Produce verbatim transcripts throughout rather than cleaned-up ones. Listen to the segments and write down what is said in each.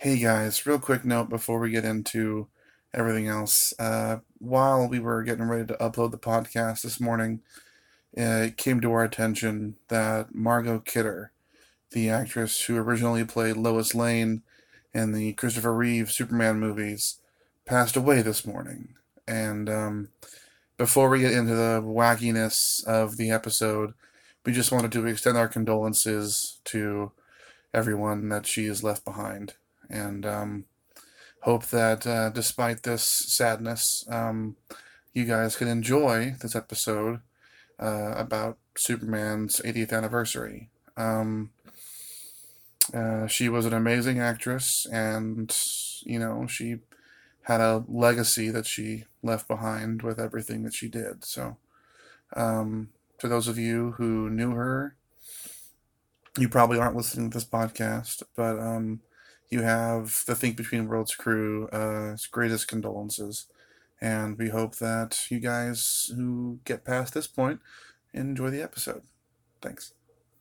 Hey guys, real quick note before we get into everything else. Uh, while we were getting ready to upload the podcast this morning, uh, it came to our attention that Margot Kidder, the actress who originally played Lois Lane in the Christopher Reeve Superman movies, passed away this morning. And um, before we get into the wackiness of the episode, we just wanted to extend our condolences to everyone that she has left behind. And um, hope that uh, despite this sadness, um, you guys can enjoy this episode uh, about Superman's eightieth anniversary. Um, uh, she was an amazing actress, and you know she had a legacy that she left behind with everything that she did. So, um, to those of you who knew her, you probably aren't listening to this podcast, but um, you have the Think Between Worlds crew uh, greatest condolences. And we hope that you guys who get past this point enjoy the episode. Thanks.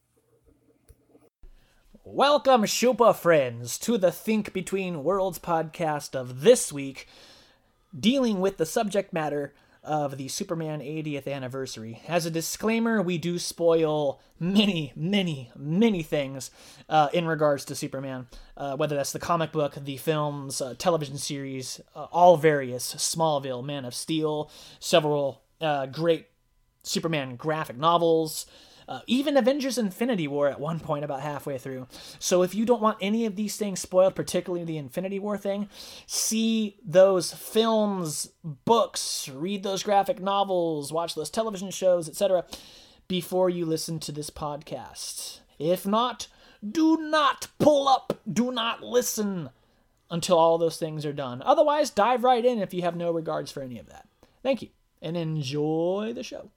Welcome, Shupa friends, to the Think Between Worlds podcast of this week, dealing with the subject matter of the Superman eightieth anniversary. As a disclaimer, we do spoil many, many, many things uh, in regards to Superman, uh, whether that's the comic book, the films, uh, television series, uh, all various, Smallville, Man of Steel, several uh, great Superman graphic novels, Uh, even Avengers Infinity War at one point about halfway through. So if you don't want any of these things spoiled, particularly the Infinity War thing, see those films, books, read those graphic novels, watch those television shows, et cetera before you listen to this podcast. If not, do not pull up, do not listen until all those things are done. Otherwise, dive right in if you have no regards for any of that. Thank you, and enjoy the show.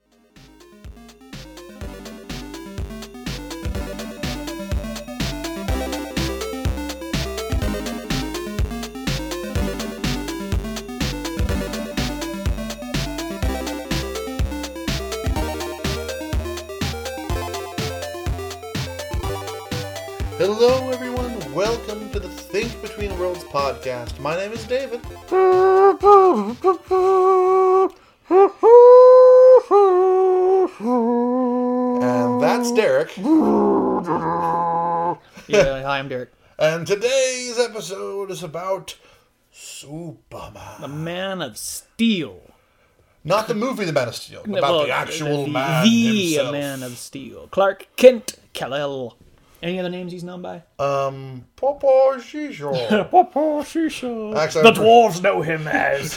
Hello, everyone. Welcome to the Think Between Worlds podcast. My name is David. And that's Derek. Yeah, hi, I'm Derek. And today's episode is about Superman. The Man of Steel. Not the movie The Man of Steel, about Well, the actual the, man the himself. Man of Steel. Clark Kent Kal-El. Any other names he's known by? Um, Papa Shisho. Papa Shisha. Actually, The I'm pretty- dwarves know him as.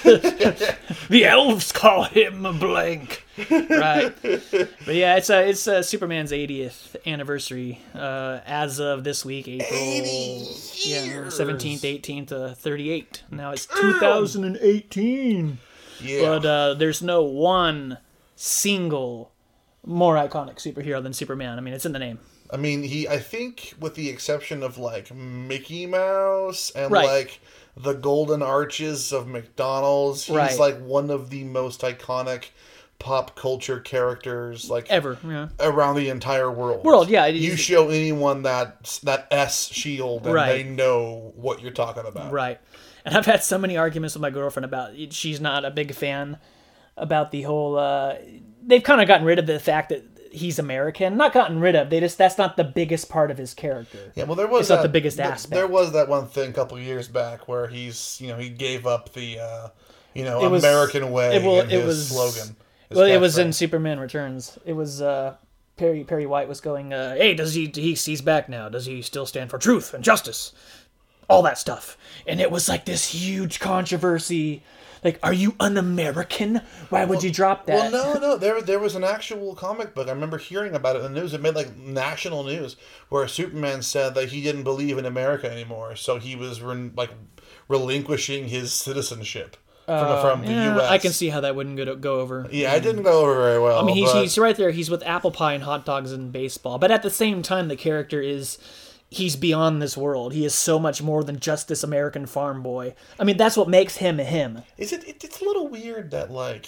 The elves call him blank. Right. But yeah, it's uh, it's uh, Superman's eightieth anniversary uh, as of this week, April eighty yeah, years. seventeenth, eighteenth, uh, thirty-eight. Now it's two thousand eighteen. Yeah. But uh, there's no one single more iconic superhero than Superman. I mean, it's in the name. I mean, he, I think, with the exception of, like, Mickey Mouse and, Right. like, the Golden Arches of McDonald's, he's, Right. like, one of the most iconic pop culture characters, like, Ever, yeah. around the entire world. World, yeah. it You is- show anyone that that S shield, and Right. they know what you're talking about. Right. And I've had so many arguments with my girlfriend about it. She's not a big fan about the whole. Uh, they've kind of gotten rid of the fact that he's American. Not gotten rid of. They just that's not the biggest part of his character. Yeah, well, there was It's not that, the biggest th- aspect. There was that one thing a couple of years back where he's, you know, he gave up the, uh, you know, It was- American way it, well, in it his was slogan. his Well, it was in catchphrase. Superman Returns. It was uh, Perry Perry White was going. Uh, hey, does he? he he's back now. Does he still stand for truth and justice? All that stuff. And it was like this huge controversy. Like, are you un-American? Why would you drop that? Well, no, no. There, there was an actual comic book. I remember hearing about it in the news. It made like national news, where Superman said that he didn't believe in America anymore, so he was re- like relinquishing his citizenship from, Uh, from the yeah, U S. I can see how that wouldn't go, go over. Yeah, it didn't go over very well. I mean, he's, but- he's right there. He's with apple pie and hot dogs and baseball. But at the same time, the character is... He's beyond this world. He is so much more than just this American farm boy. I mean, that's what makes him him. Is it? it it's a little weird that like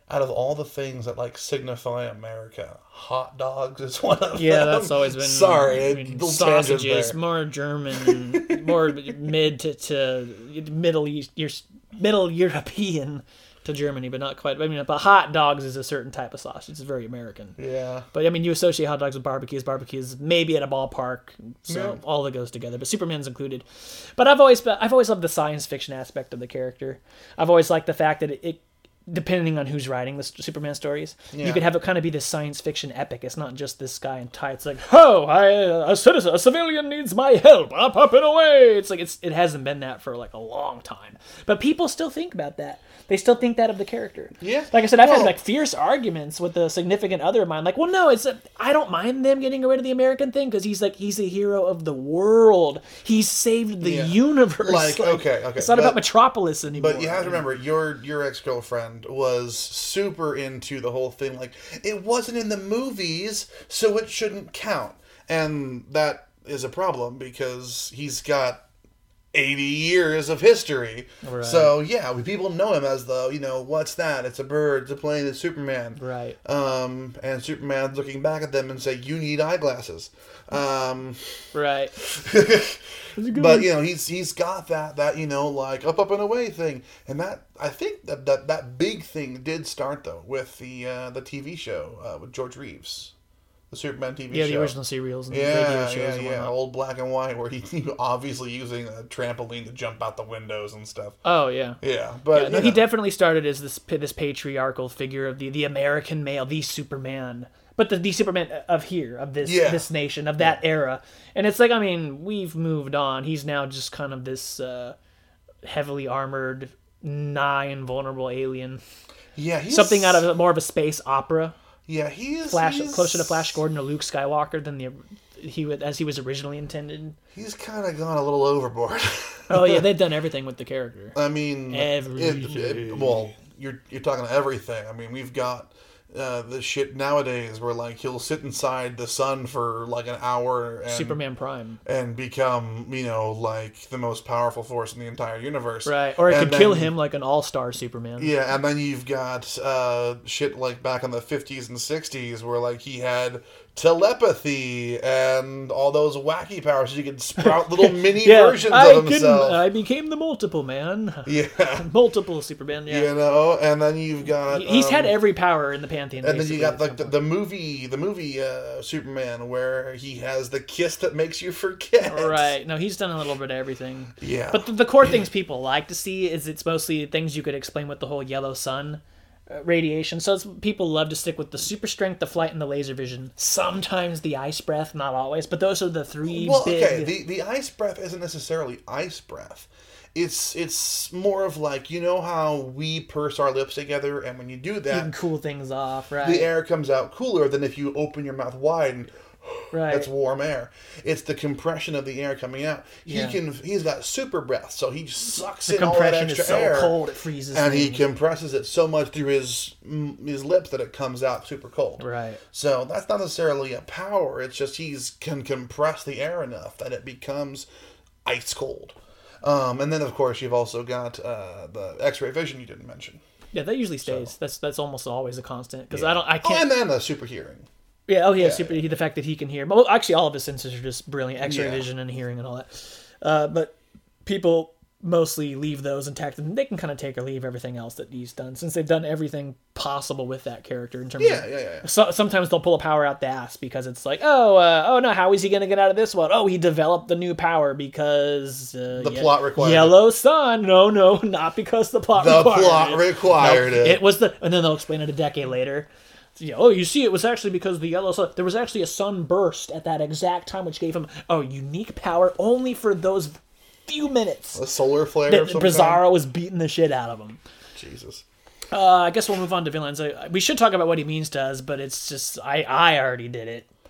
out of all the things that like signify America, hot dogs is one of Yeah, them. that's always been. Sorry, I mean, little tangent sausages, there. more German, more mid to, to middle East, middle European to Germany, but not quite. I mean, but hot dogs is a certain type of sausage. It's very American. Yeah. But I mean, you associate hot dogs with barbecues. Barbecues maybe at a ballpark, so Yeah. all that goes together. But Superman's included. But I've always I've always loved the science fiction aspect of the character. I've always liked the fact that it, it depending on who's writing the Superman stories, Yeah. you could have it kind of be this science fiction epic. It's not just this guy in tights like, "Oh, I, a citizen, a civilian needs my help. I'm up and away." It's like it's it hasn't been that for like a long time, but people still think about that. They still think that of the character. Yeah. Like I said, I've Well- had like fierce arguments with a significant other of mine. Like, well, no, it's a, I don't mind them getting rid of the American thing because he's like he's a hero of the world. He's saved the Yeah. universe. Like, okay, okay, It's not but- about Metropolis anymore. But you have to remember, your your ex girlfriend was super into the whole thing. Like, it wasn't in the movies, so it shouldn't count. And that is a problem because he's got eighty years of history. Right. So yeah, we, people know him as the, you know, what's that? It's a bird. It's a plane. It's Superman. Right. Um, and Superman's looking back at them and say, "You need eyeglasses." Um, Right. but you know, he's he's got that that you know like up up and away thing, and that I think that that, that big thing did start though with the uh, the T V show uh, with George Reeves, the Superman T V Yeah, show. the original serials and radio Yeah, shows yeah, and yeah. whatnot. Old black and white, where he, he obviously using a trampoline to jump out the windows and stuff. Oh yeah. Yeah, but Yeah, no, you he know. definitely started as this this patriarchal figure of the, the American male, the Superman, but the, the Superman of here, of this Yeah. this nation, of that era. And it's like, I mean, we've moved on. He's now just kind of this uh, heavily armored, nigh invulnerable alien. yeah, he's, Something out of more of a space opera. yeah, he is Flash, he's, closer to Flash Gordon or Luke Skywalker than the he would as he was originally intended. He's kind of gone a little overboard. Oh yeah, they've done everything with the character. I mean, Everything. It, it, well, you're you're talking everything. I mean, we've got uh, the shit nowadays where like he'll sit inside the sun for like an hour and Superman Prime. and become you know like the most powerful force in the entire universe. Right, or it And could kill then- him like an all-star Superman. Yeah, and then you've got uh, shit like back in the fifties and sixties where like he had telepathy and all those wacky powers. So you could sprout little mini Yeah, versions I of can. himself. I became the multiple man. yeah. Multiple Superman. Yeah, You know, and then you've got he's um, had every power in the pantheon. and then you basically, got at like some the, point. the movie, the movie uh, Superman, where he has the kiss that makes you forget. Right. No, he's done a little bit of everything. Yeah. But the, the core things people like to see is it's mostly things you could explain with the whole yellow sun uh, radiation. So it's, people love to stick with the super strength, the flight, and the laser vision. Sometimes the ice breath, not always, but those are the three Well, big. okay. The the ice breath isn't necessarily ice breath. It's it's more of like, you know how we purse our lips together, and when you do you that, can cool things off, right? the air comes out cooler than if you open your mouth wide and right. that's warm air. It's the compression of the air coming out. He Yeah. can he's got super breath, so he sucks the in all that compression extra is so air. cold it freezes. And he things. compresses it so much through his mm, his lips that it comes out super cold. Right. So that's not necessarily a power. It's just he's can compress the air enough that it becomes ice cold. Um, and then of course you've also got uh, the X-ray vision you didn't mention. Yeah, that usually stays. That's that's almost always a constant because I don't. I Oh, can't. and then the super hearing. Yeah, oh yeah, Yeah, super. The fact that he can hear. Well, actually, all of his senses are just brilliant. X-ray Yeah. vision and hearing and all that. Uh, but people mostly leave those intact, and they can kind of take or leave everything else that he's done, since they've done everything possible with that character in terms Yeah, of. yeah, yeah. yeah. So, sometimes they'll pull a power out the ass because it's like, oh, uh, oh no, how is he going to get out of this one? Oh, he developed the new power because uh, The ye- plot required it. Yellow Sun. No, no, not because the plot The required plot it. required No, it. It was the, and then they'll explain it a decade later. Yeah, oh, you see, it was actually because the yellow sun. There was actually a sunburst at that exact time, which gave him a unique power only for those few minutes. A solar flare That of some kind? Bizarro was beating the shit out of him. Jesus. Uh, I guess we'll move on to villains. I, we should talk about what he means to us, but it's just I I already did it.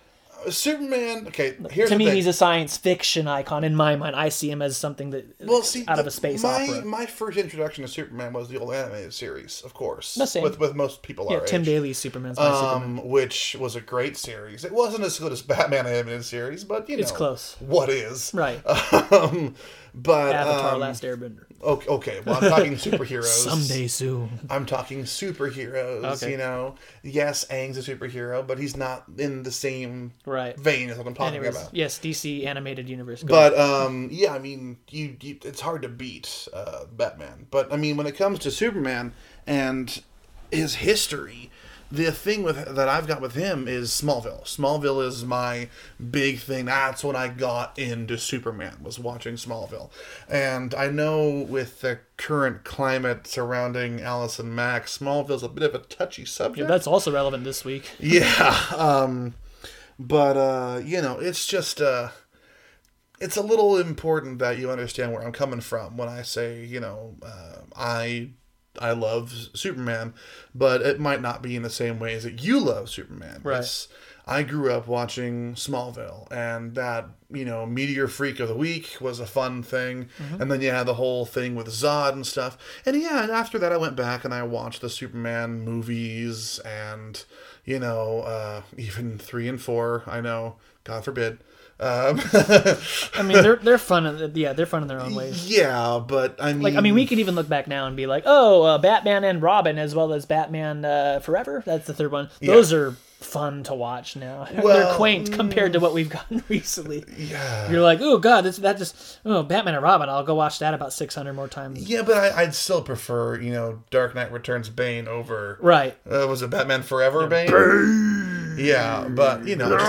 Superman. Okay, here's to the me, thing. he's a science fiction icon in my mind. I see him as something that well, see, out the, of a space my, opera. My first introduction to Superman was the old animated series, of course. The same. With with most people Yeah, our Tim age. Daly's Superman's my um, Superman. which was a great series. It wasn't as good as Batman animated series, but you know, It's close. What is Right. Um, but Avatar: um, Last Airbender. Okay, okay, well, I'm talking superheroes. Someday soon. I'm talking superheroes. Okay. You know, yes, Aang's a superhero, but he's not in the same Right. vein as what I'm talking Anyways, about. yes, D C animated universe. Go But um, yeah, I mean, you, you it's hard to beat uh, Batman. But I mean, when it comes to Superman and his history, the thing with that I've got with him is Smallville. Smallville is my big thing. That's when I got into Superman, was watching Smallville. And I know with the current climate surrounding Allison Mack, Smallville's a bit of a touchy subject. Yeah, that's also relevant this week. Yeah, um, but uh, you know, it's just uh, it's a little important that you understand where I'm coming from when I say, you know, uh, I I love Superman, but it might not be in the same way as that you love Superman. Right. It's, I grew up watching Smallville, and that, you know, Meteor Freak of the Week was a fun thing. Mm-hmm. And then you had the whole thing with Zod and stuff. And yeah, and after that I went back and I watched the Superman movies and, you know, uh, even three and four, I know, God forbid. Um, I mean, they're they're fun. In, yeah, they're fun in their own ways. Yeah, but I mean, like I mean, we could even look back now and be like, oh, uh, Batman and Robin, as well as Batman uh, Forever. That's the third one. Those yeah. are fun to watch now. Well, they're quaint compared to what we've gotten recently. Yeah, you're like, oh god, this, that just oh Batman and Robin. I'll go watch that about six hundred more times. Yeah, but I, I'd still prefer, you know, Dark Knight Returns Bane over right. Uh, was it Batman Forever yeah. Bane? Bane? Yeah, but you know, just,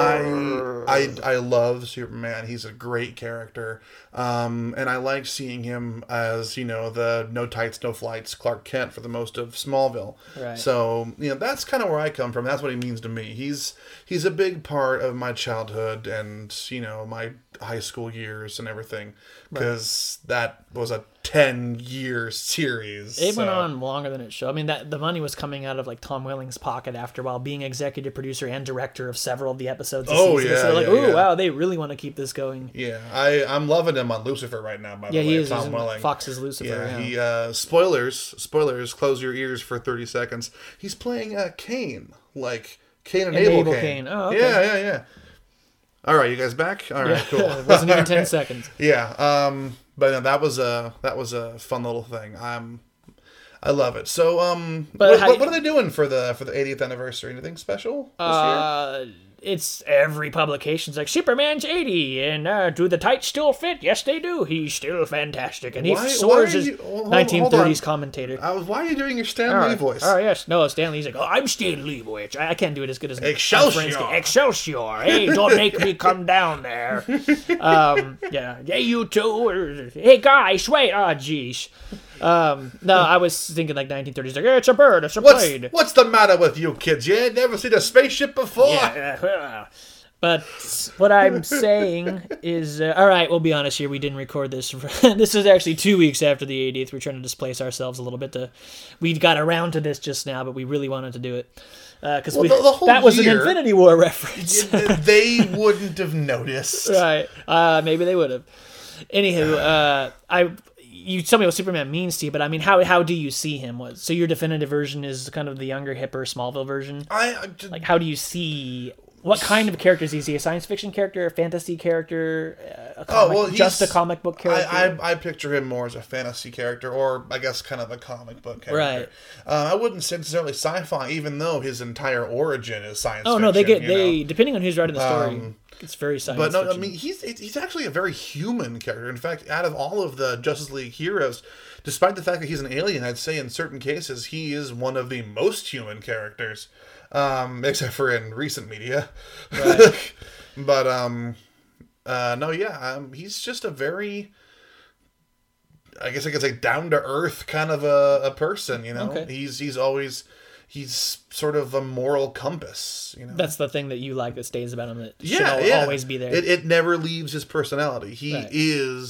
I I I love Superman. He's a great character, um, and I like seeing him as, you know, the no tights, no flights Clark Kent for the most of Smallville. Right. So you know, that's kind of where I come from. That's what he means to me. He's he's a big part of my childhood and, you know, my high school years and everything, because right. that was a ten year series. It so. went on longer than it should. I mean, that the money was coming out of like Tom Welling's pocket after a while, being executive producer and director of several of the episodes. Of oh season. yeah, so like, yeah, ooh, yeah. wow, they really want to keep this going. Yeah, I I'm loving him on Lucifer right now. By yeah, the way, he is. Tom Welling. Fox's Lucifer. Yeah, yeah. he uh, spoilers, spoilers. Close your ears for thirty seconds. He's playing uh, Cain, like Cain and, and Abel, Abel Cain. Cain. Oh, okay. Yeah, yeah, yeah. All right, you guys back? All right, yeah. cool. It wasn't even ten seconds. Yeah, um, but no, that was a that was a fun little thing. I'm, I love it. So, um, but what, what, what are they doing for the for the eightieth anniversary? Anything special this uh, year? It's every publication's like Superman's eighty, and uh, do the tights still fit? Yes, they do. He's still fantastic, and he why, soars why as well, nineteen thirties commentator. I was, why are you doing your Stan oh, Lee voice? Oh yes, no, Stan Lee's like, oh, I'm Stan Lee, which I, I can't do it as good as Excelsior. Excelsior. Hey, don't make me come down there. Um, yeah, hey, you two. Hey, guys, wait. Oh, geez. Um, no, I was thinking like nineteen thirties. Like, hey, it's a bird, it's a what's, plane. What's the matter with you kids? You ain't never seen a spaceship before? Yeah, uh, but what I'm saying is, uh, all right, we'll be honest here. We didn't record this. This is actually two weeks after the eightieth. We're trying to displace ourselves a little bit. To, we got around to this just now, but we really wanted to do it. Because uh, well, that was year, an Infinity War reference. They wouldn't have noticed. Right. Uh, maybe they would have. Anywho, uh, I... You tell me what Superman means to you, but I mean, how how do you see him? What, so your definitive version is kind of the younger, hipper Smallville version? I, I just, like, how do you see... What kind of character is he? Is he a science fiction character, a fantasy character, a comic, oh, well, just a comic book character? I, I I picture him more as a fantasy character, or I guess kind of a comic book character. Right. Uh, I wouldn't say necessarily sci-fi, even though his entire origin is science oh, fiction. Oh, no, they get... they know? Depending on who's writing the story, um, it's very science But no, fiction. I mean, he's he's actually a very human character. In fact, out of all of the Justice League heroes, despite the fact that he's an alien, I'd say in certain cases he is one of the most human characters. Um, except for in recent media. Right. But, um, uh, no, yeah, um, he's just a very, I guess I could say down-to-earth kind of a, a person, you know? Okay. He's, he's always, he's sort of a moral compass, you know? That's the thing that you like that stays about him that yeah, should yeah. always be there. It, it never leaves his personality. He right. is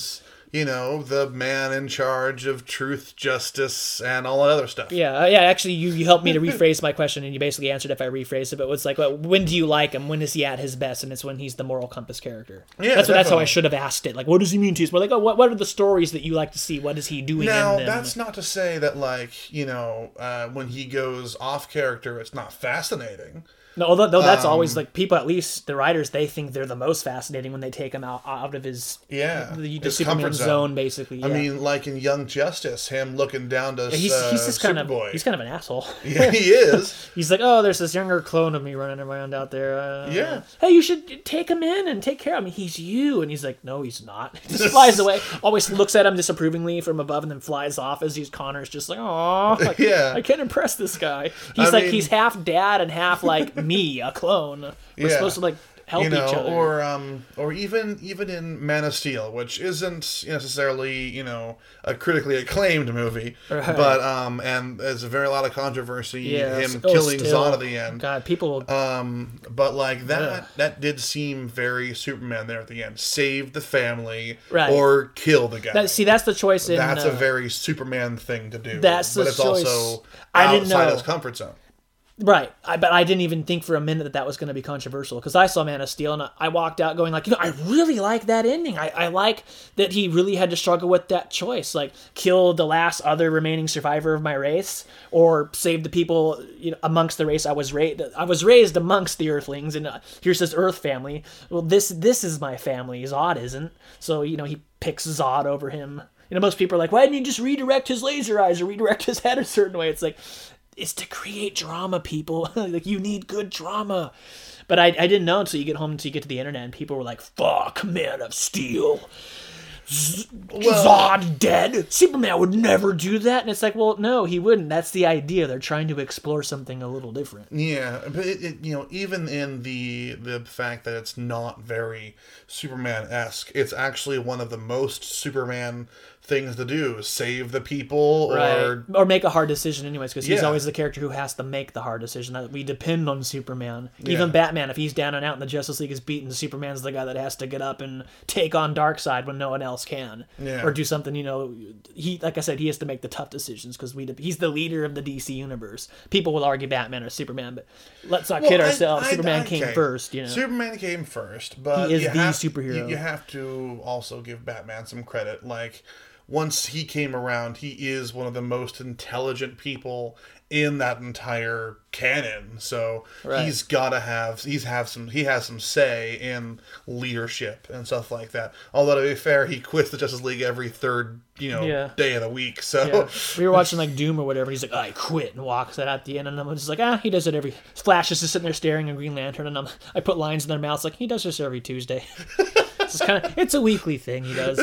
you know, the man in charge of truth, justice, and all that other stuff. Yeah, uh, yeah. Actually, you, you helped me to rephrase my question, and you basically answered if I rephrased it. But it was like, well, when do you like him? When is he at his best? And it's when he's the moral compass character. Yeah, that's what, that's how I definitely. should have asked it. Like, what does he mean to you? We're like, oh, what what are the stories that you like to see? What is he doing Now, in them? that's not to say that, like, you know, uh, when he goes off character, it's not fascinating. No, although though that's Um, always like people, at least the writers, they think they're the most fascinating when they take him out out of his Yeah, the, the his Superman comfort zone. zone. basically. Yeah. I mean, like in Young Justice, him looking down to Yeah, he's uh, he's just kind Superboy. of he's kind of an asshole. Yeah, he is. He's like, oh, there's this younger clone of me running around out there. Uh, Yeah. Hey, you should take him in and take care of him. He's you. And he's like, no, he's not. He just flies away. Always looks at him disapprovingly from above and then flies off as he's Connor's just like, oh, like, Yeah. I can't impress this guy. He's I like, mean- he's half dad and half like me, a clone. We're Yeah. supposed to like help You know, each other. or um, or even even in Man of Steel, which isn't necessarily, you know, a critically acclaimed movie, Right. but um, and there's a very lot of controversy yeah, him oh, killing still. Zod at the end. God, people. Um, but like that, Ugh. that did seem very Superman there at the end. Save the family, Right. or kill the guy. that, see, that's the choice in. That's uh, a very Superman thing to do. that's but the it's choice. also I didn't outside know. his comfort zone. Right, I, but I didn't even think for a minute that that was going to be controversial because I saw Man of Steel and I, I walked out going like, you know, I really like that ending. I, I like that he really had to struggle with that choice, like kill the last other remaining survivor of my race or save the people, you know, amongst the race I was raised. I was raised amongst the Earthlings, and uh, here's this Earth family. Well, this this is my family. Zod isn't, so you know he picks Zod over him. You know, most people are like, why didn't you just redirect his laser eyes or redirect his head a certain way? It's like, it's to create drama, people. Like, you need good drama. But I, I didn't know until you get home, until you get to the internet, and people were like, fuck Man of Steel. Z- Zod dead? Superman would never do that. And it's like, well, no, he wouldn't. That's the idea. They're trying to explore something a little different. Yeah, but it, it, you know, even in the the fact that it's not very Superman-esque, it's actually one of the most Superman things to do: save the people, or Or make a hard decision anyways, because he's Yeah. always the character who has to make the hard decision. That we depend on Superman. Yeah. Even Batman, if he's down and out and the Justice League is beaten, Superman's the guy that has to get up and take on Darkseid when no one else can. Yeah. Or do something, you know, he, like I said, he has to make the tough decisions because we he's the leader of the D C universe. People will argue Batman or Superman, but let's not Well, kid I- ourselves. I- Superman okay. came first, you know. Superman came first, but He is you the have, superhero. You, you have to also give Batman some credit. Like, once he came around, he is one of the most intelligent people in that entire canon. So Right. he's gotta have he's have some he has some say in leadership and stuff like that. Although to be fair, he quits the Justice League every third, you know, Yeah. day of the week. So Yeah. We were watching like Doom or whatever. And he's like, I quit, and walks out at the end. And I'm just like, ah, he does it every. Flash is just sitting there staring at Green Lantern, and I'm, I put lines in their mouths like he does this every Tuesday. It's kind of it's a weekly thing he does.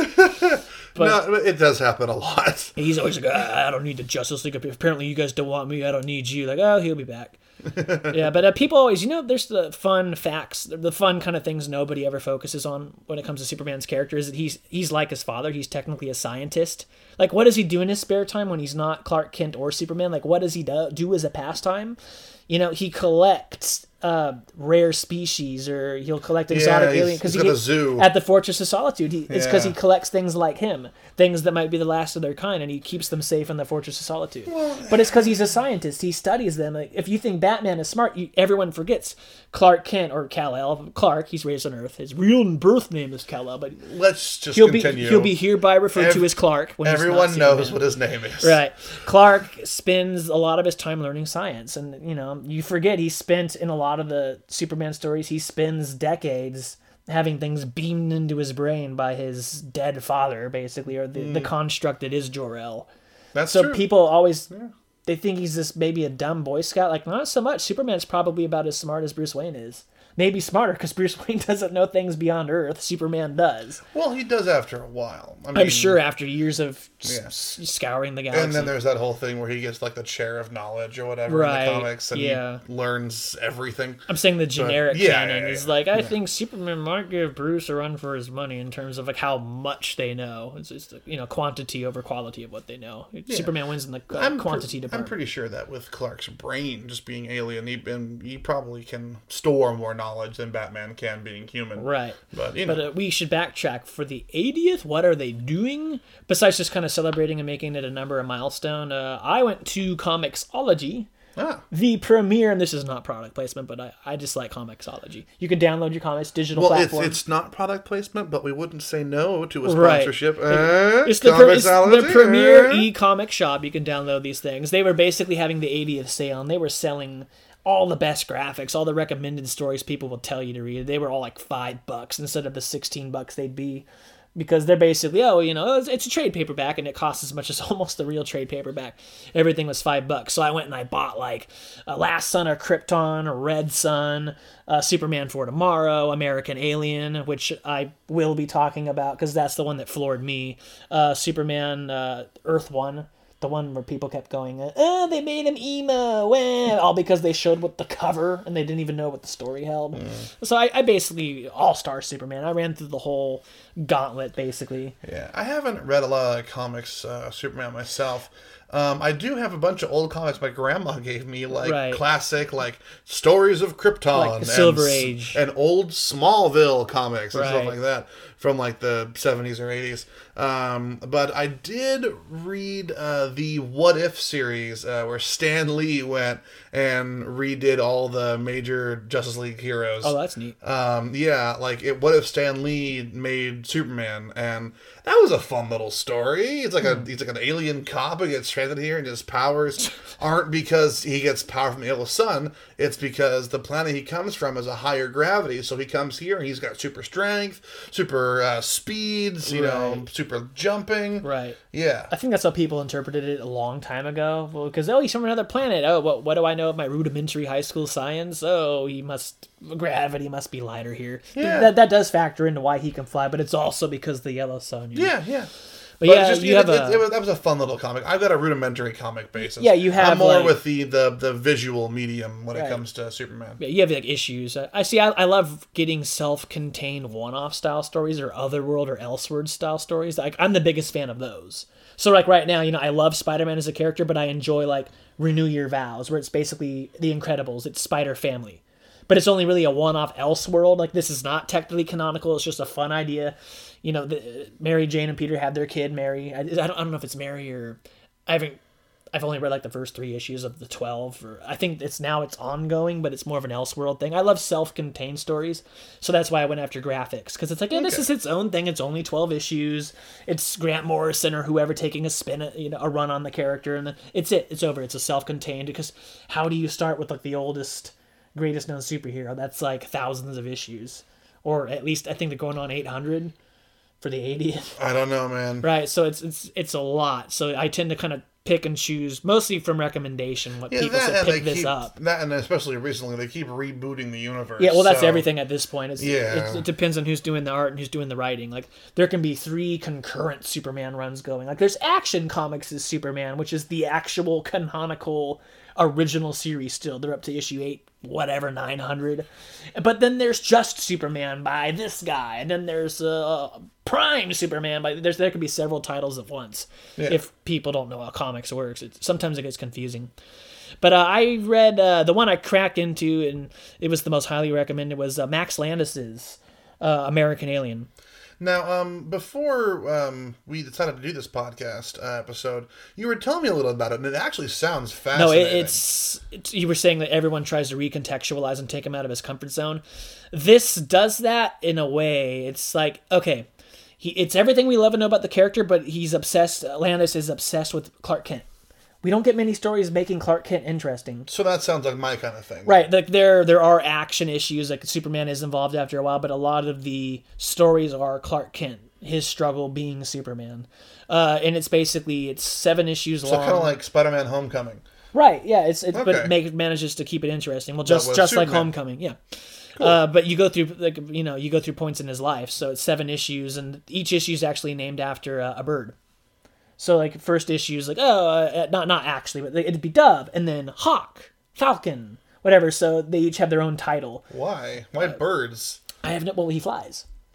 But no, it does happen a lot. he's always like, ah, I don't need the Justice League. Apparently, you guys don't want me. I don't need you. Like, oh, he'll be back. Yeah, but uh, people always, you know, there's the fun facts, the fun kind of things nobody ever focuses on when it comes to Superman's character is that he's he's like his father. He's technically a scientist. Like, what does he do in his spare time when he's not Clark Kent or Superman? Like, what does he do, do as a pastime? You know, he collects uh, rare species, or he'll collect exotic he's- alien because he's he got a zoo. at the Fortress of Solitude. He, It's because Yeah. he collects things like him, things that might be the last of their kind, and he keeps them safe in the Fortress of Solitude. But it's because he's a scientist. He studies them. Like, if you think Batman is smart, you, everyone forgets Clark Kent or Kal-El. Clark, he's raised on Earth. His real birth name is Kal-El, but Let's just he'll continue. be he'll be hereby referred Ev- to as Clark. When he's not Everyone knows Superman. what his name is. Right. Clark spends a lot of his time learning science. And, you know, you forget he spent in a lot of the Superman stories, he spends decades having things beamed into his brain by his dead father, basically, or the, the construct that is Jor-El. That's So true. people always, they think he's this maybe a dumb Boy Scout. Like, not so much. Superman's probably about as smart as Bruce Wayne is. Maybe smarter, because Bruce Wayne doesn't know things beyond Earth. Superman does. Well, he does after a while. I mean, I'm sure after years of s- Yeah. s- scouring the galaxy. And then there's that whole thing where he gets like the chair of knowledge or whatever Right, in the comics, and yeah. he learns everything. I'm saying the generic yeah, canon yeah, is yeah, like, I think Superman might give Bruce a run for his money in terms of like how much they know. It's just, you know, quantity over quality of what they know. Superman wins in the uh, I'm quantity pre- department. I'm pretty sure that with Clark's brain just being alien, he, and he probably can store more knowledge knowledge than Batman can, being human. Right. But, you know. But uh, we should backtrack. For the eightieth, what are they doing? Besides just kind of celebrating and making it a number, a milestone, uh, I went to Comixology. Ah. The premiere, and this is not product placement, but I, I just like Comixology. You can download your comics, digital well, platform. Well, it's, it's not product placement, but we wouldn't say no to a Right. sponsorship. Uh, It's the, pre- it's Comixology, the premier uh. e-comic shop. You can download these things. They were basically having the eightieth sale, and they were selling all the best graphics, all the recommended stories people will tell you to read. They were all like five bucks instead of the sixteen bucks they'd be. Because they're basically, oh, you know, it's, it's a trade paperback, and it costs as much as almost the real trade paperback. Everything was five bucks. So I went and I bought, like, uh, Last Son of Krypton, Red Sun, uh, Superman for Tomorrow, American Alien, which I will be talking about, because that's the one that floored me. Uh, Superman uh, Earth One. The one where people kept going, oh, they made him emo, eh, all because they showed what the cover and they didn't even know what the story held. Mm. So I, I basically, all-star Superman. I ran through the whole gauntlet, basically. Yeah, I haven't read a lot of comics, uh, Superman myself. Um, I do have a bunch of old comics my grandma gave me, like right. classic, like Stories of Krypton, like Silver and, Age, and old Smallville comics and right. stuff like that from like the seventies or eighties. Um, but I did read uh, the What If series uh, where Stan Lee went and redid all the major Justice League heroes. Oh, that's neat. Um, yeah, like it, what if Stan Lee made Superman, and that was a fun little story. It's like a he's like an alien cop who gets stranded here, and his powers aren't because he gets power from the yellow sun. It's because the planet he comes from is a higher gravity, so he comes here and he's got super strength, super uh, speeds, you right. know, super jumping. Right. Yeah. I think that's how people interpreted it a long time ago. Well, because oh, he's from another planet. Oh, what what do I know of my rudimentary high school science? Oh, he must gravity must be lighter here. Yeah. That that does factor into why he can fly, but it's also because the yellow sun. You know? Yeah, yeah. But, but yeah, just, you it, have it, a... it was, that was a fun little comic. I've got a rudimentary comic basis. Yeah, you have, I'm more like... with the, the, the visual medium when right. it comes to Superman. Yeah, you have like issues. I see. I, I love getting self-contained one-off style stories or Otherworld or Elseworld style stories. Like I'm the biggest fan of those. So like right now, you know, I love Spider-Man as a character, but I enjoy like Renew Your Vows, where it's basically The Incredibles. It's Spider Family. But it's only really a one-off Elseworld. Like, this is not technically canonical. It's just a fun idea. You know, the, Mary Jane and Peter have their kid, Mary. I, I, don't, I don't know if it's Mary or... I haven't... I've only read, like, the first three issues of the twelve. Or, I think it's now it's ongoing, but it's more of an Elseworld thing. I love self-contained stories. So that's why I went after graphics. Because it's like, yeah, okay. This is its own thing. It's only twelve issues. It's Grant Morrison or whoever taking a spin, at, you know, a run on the character. And then it's it. It's over. It's a self-contained. Because how do you start with, like, the oldest... greatest known superhero that's like thousands of issues, or at least I think they're going on eight hundred for the eightieth. I don't know, man. Right, so it's it's it's a lot. So I tend to kind of pick and choose, mostly from recommendation, what yeah, people say, pick this keep, up. That and especially recently, they keep rebooting the universe. Yeah, well, that's so. everything at this point. It's, yeah. it, it depends on who's doing the art and who's doing the writing. Like, there can be three concurrent Superman runs going. Like, there's Action Comics' Superman, which is the actual canonical original series still. They're up to issue eight, whatever, nine hundred. But then there's Just Superman by this guy. And then there's uh, Prime Superman by... There's, there could be several titles at once. Yeah. If people don't know how comics works. It, sometimes it gets confusing. But uh, I read... Uh, the one I cracked into, and it was the most highly recommended, was uh, Max Landis's uh, American Alien. Now, um, before um, we decided to do this podcast uh, episode, you were telling me a little about it, and it actually sounds fascinating. No, it, it's, it's... You were saying that everyone tries to recontextualize and take him out of his comfort zone. This does that in a way. It's like, okay, he, it's everything we love and know about the character, but he's obsessed... Landis is obsessed with Clark Kent. We don't get many stories making Clark Kent interesting. So that sounds like my kind of thing. Right. Like there there are action issues, like Superman is involved after a while, but a lot of the stories are Clark Kent, his struggle being Superman. Uh, and it's basically, it's seven issues so long. So kind of like Spider-Man Homecoming. Right, yeah. It's, it's okay. But it make, manages to keep it interesting. Well, just just Superman. Like Homecoming, yeah. Cool. Uh, but you go through, like, you know, you go through points in his life. So it's seven issues, and each issue is actually named after uh, a bird. So, like, first issue is like, oh, uh, not not actually, but it'd be Dove, and then Hawk, Falcon, whatever. So they each have their own title. Why? Why uh, birds? I have no. Well, he flies.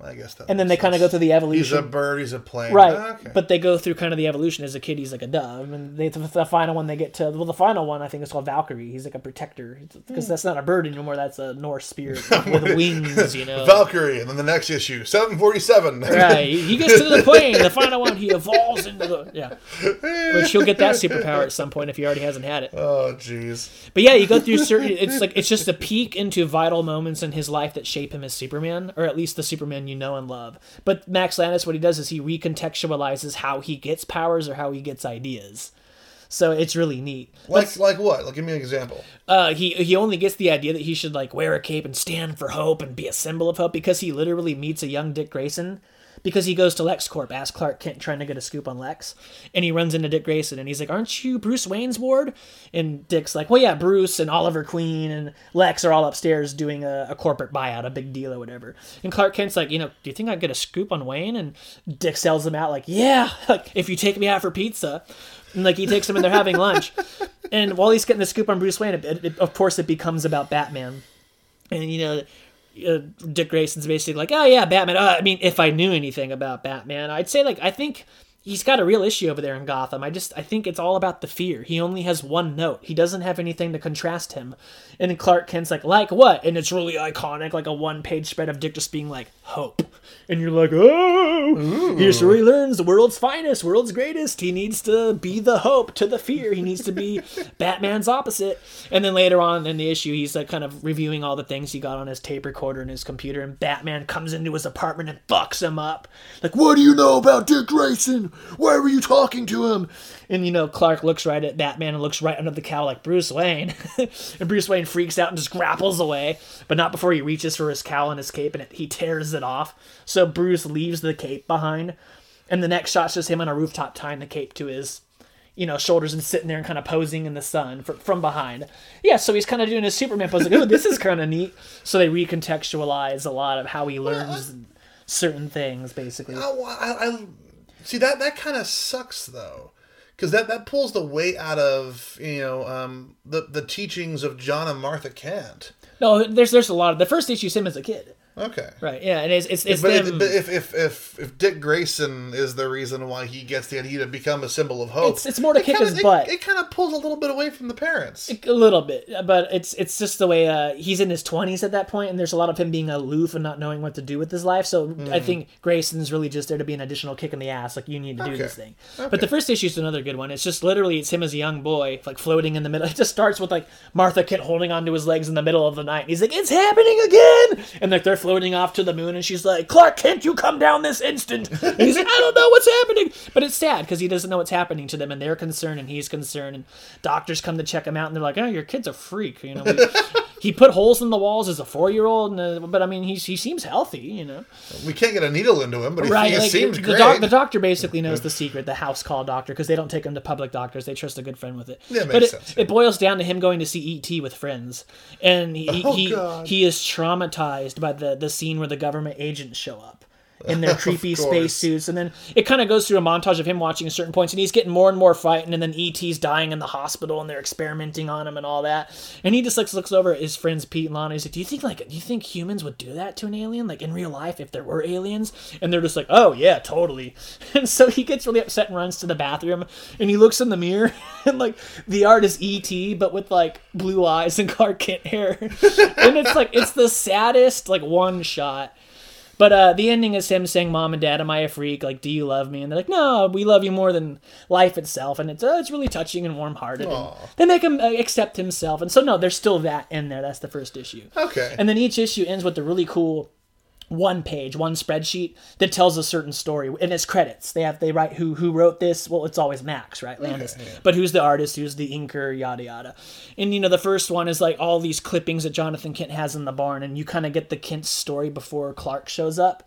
I guess that. And then they kind of go through the evolution. He's a bird. He's a plane. Right. Ah, okay. But they go through kind of the evolution. As a kid, he's like a dove. And they, the final one they get to, well, the final one I think is called Valkyrie. He's like a protector. Because that's not a bird anymore. That's a Norse spirit with wings, you know. Valkyrie. And then the next issue, seven forty-seven. Right. He gets to the plane. The final one, he evolves into the, yeah. Which he'll get that superpower at some point if he already hasn't had it. Oh, jeez. But yeah, you go through certain, it's like, it's just a peek into vital moments in his life that shape him as Superman, or at least the Superman you know and love. But Max Landis, what he does is he recontextualizes how he gets powers or how he gets ideas. So it's really neat. Like But, like what? Like give me an example. uh, he he only gets the idea that he should like wear a cape and stand for hope and be a symbol of hope because he literally meets a young Dick Grayson. Because he goes to LexCorp, asks Clark Kent trying to get a scoop on Lex. And he runs into Dick Grayson, and he's like, aren't you Bruce Wayne's ward? And Dick's like, well, yeah, Bruce and Oliver Queen and Lex are all upstairs doing a, a corporate buyout, a big deal or whatever. And Clark Kent's like, you know, do you think I'd get a scoop on Wayne? And Dick sells him out like, yeah, like, if you take me out for pizza. And like he takes him and they're having lunch. And while he's getting the scoop on Bruce Wayne, it, it, of course it becomes about Batman. And, you know... Uh, Dick Grayson's basically like, oh yeah, Batman. Uh, I mean, if I knew anything about Batman, I'd say like I think he's got a real issue over there in Gotham. I just I think it's all about the fear. He only has one note. He doesn't have anything to contrast him. And then Clark Kent's like, like what? And it's really iconic, like a one-page spread of Dick just being like, hope. And you're like, oh, Ooh. Here's where he learns the world's finest, world's greatest. He needs to be the hope to the fear. He needs to be Batman's opposite. And then later on in the issue, he's like kind of reviewing all the things he got on his tape recorder and his computer. And Batman comes into his apartment and fucks him up. Like, what do you know about Dick Grayson? Why were you talking to him? And, you know, Clark looks right at Batman and looks right under the cowl like, Bruce Wayne. And Bruce Wayne freaks out and just grapples away. But not before he reaches for his cowl and his cape, and it, he tears it off. So Bruce leaves the cape behind. And the next shot's just him on a rooftop tying the cape to his, you know, shoulders and sitting there and kind of posing in the sun for, from behind. Yeah, so he's kind of doing his Superman pose. Like, oh, this is kind of neat. So they recontextualize a lot of how he learns well, I, certain things, basically. I, I, I See, that, that kind of sucks, though. Because that, that pulls the weight out of, you know, um, the, the teachings of John and Martha Kent. No, there's there's a lot of... The first issue's him as a kid. Okay. Right, yeah, and it's it's, it's but, them... but if, if if if Dick Grayson is the reason why he gets the idea to become a symbol of hope, it's, it's more to kick kinda, his it, butt. It, it kind of pulls a little bit away from the parents. A little bit, but it's it's just the way uh, he's in his twenties at that point, and there's a lot of him being aloof and not knowing what to do with his life. So mm. I think Grayson's really just there to be an additional kick in the ass, like you need to do okay. this thing. Okay. But the first issue is another good one. It's just literally it's him as a young boy, like floating in the middle. It just starts with like Martha Kent holding onto his legs in the middle of the night. He's like, "It's happening again!" And like they're floating off to the moon, and she's like, "Clark Kent, you come down this instant." And he's like, "I don't know what's happening," but it's sad because he doesn't know what's happening to them, and they're concerned, and he's concerned, and doctors come to check him out, and they're like, "Oh, your kid's a freak," you know. We, he put holes in the walls as a four-year-old, and, uh, but I mean, he's he seems healthy, you know. We can't get a needle into him, but he, right, he like, seems the great. Doc, the doctor basically knows the secret, the house call doctor, because they don't take him to public doctors. They trust a good friend with it. Yeah, makes but it, sense. It boils down to him going to see E T with friends, and he Oh, he, God. he is traumatized by the the scene where the government agents show up in their creepy course. spacesuits, and then it kind of goes through a montage of him watching certain points, and he's getting more and more frightened, and then E T's dying in the hospital, and they're experimenting on him and all that, and he just like looks over at his friends Pete and Lana. He's like, "Do you think like do you think humans would do that to an alien, like in real life, if there were aliens?" And they're just like, "Oh yeah, totally." And so he gets really upset and runs to the bathroom, and he looks in the mirror, and like the art is E T, but with like blue eyes and Clark Kent hair, and it's like it's the saddest like one shot. But uh, the ending is him saying, "Mom and Dad, am I a freak? Like, do you love me?" And they're like, "No, we love you more than life itself." And it's uh, it's really touching and warm-hearted. And they make him uh, accept himself. And so, no, there's still that in there. That's the first issue. Okay. And then each issue ends with a really cool one page, one spreadsheet that tells a certain story, and it's credits. They have they write who who wrote this. Well, it's always Max, right, Landis. Okay, yeah. But who's the artist? Who's the inker? Yada yada. And you know, the first one is like all these clippings that Jonathan Kent has in the barn, and you kind of get the Kent story before Clark shows up.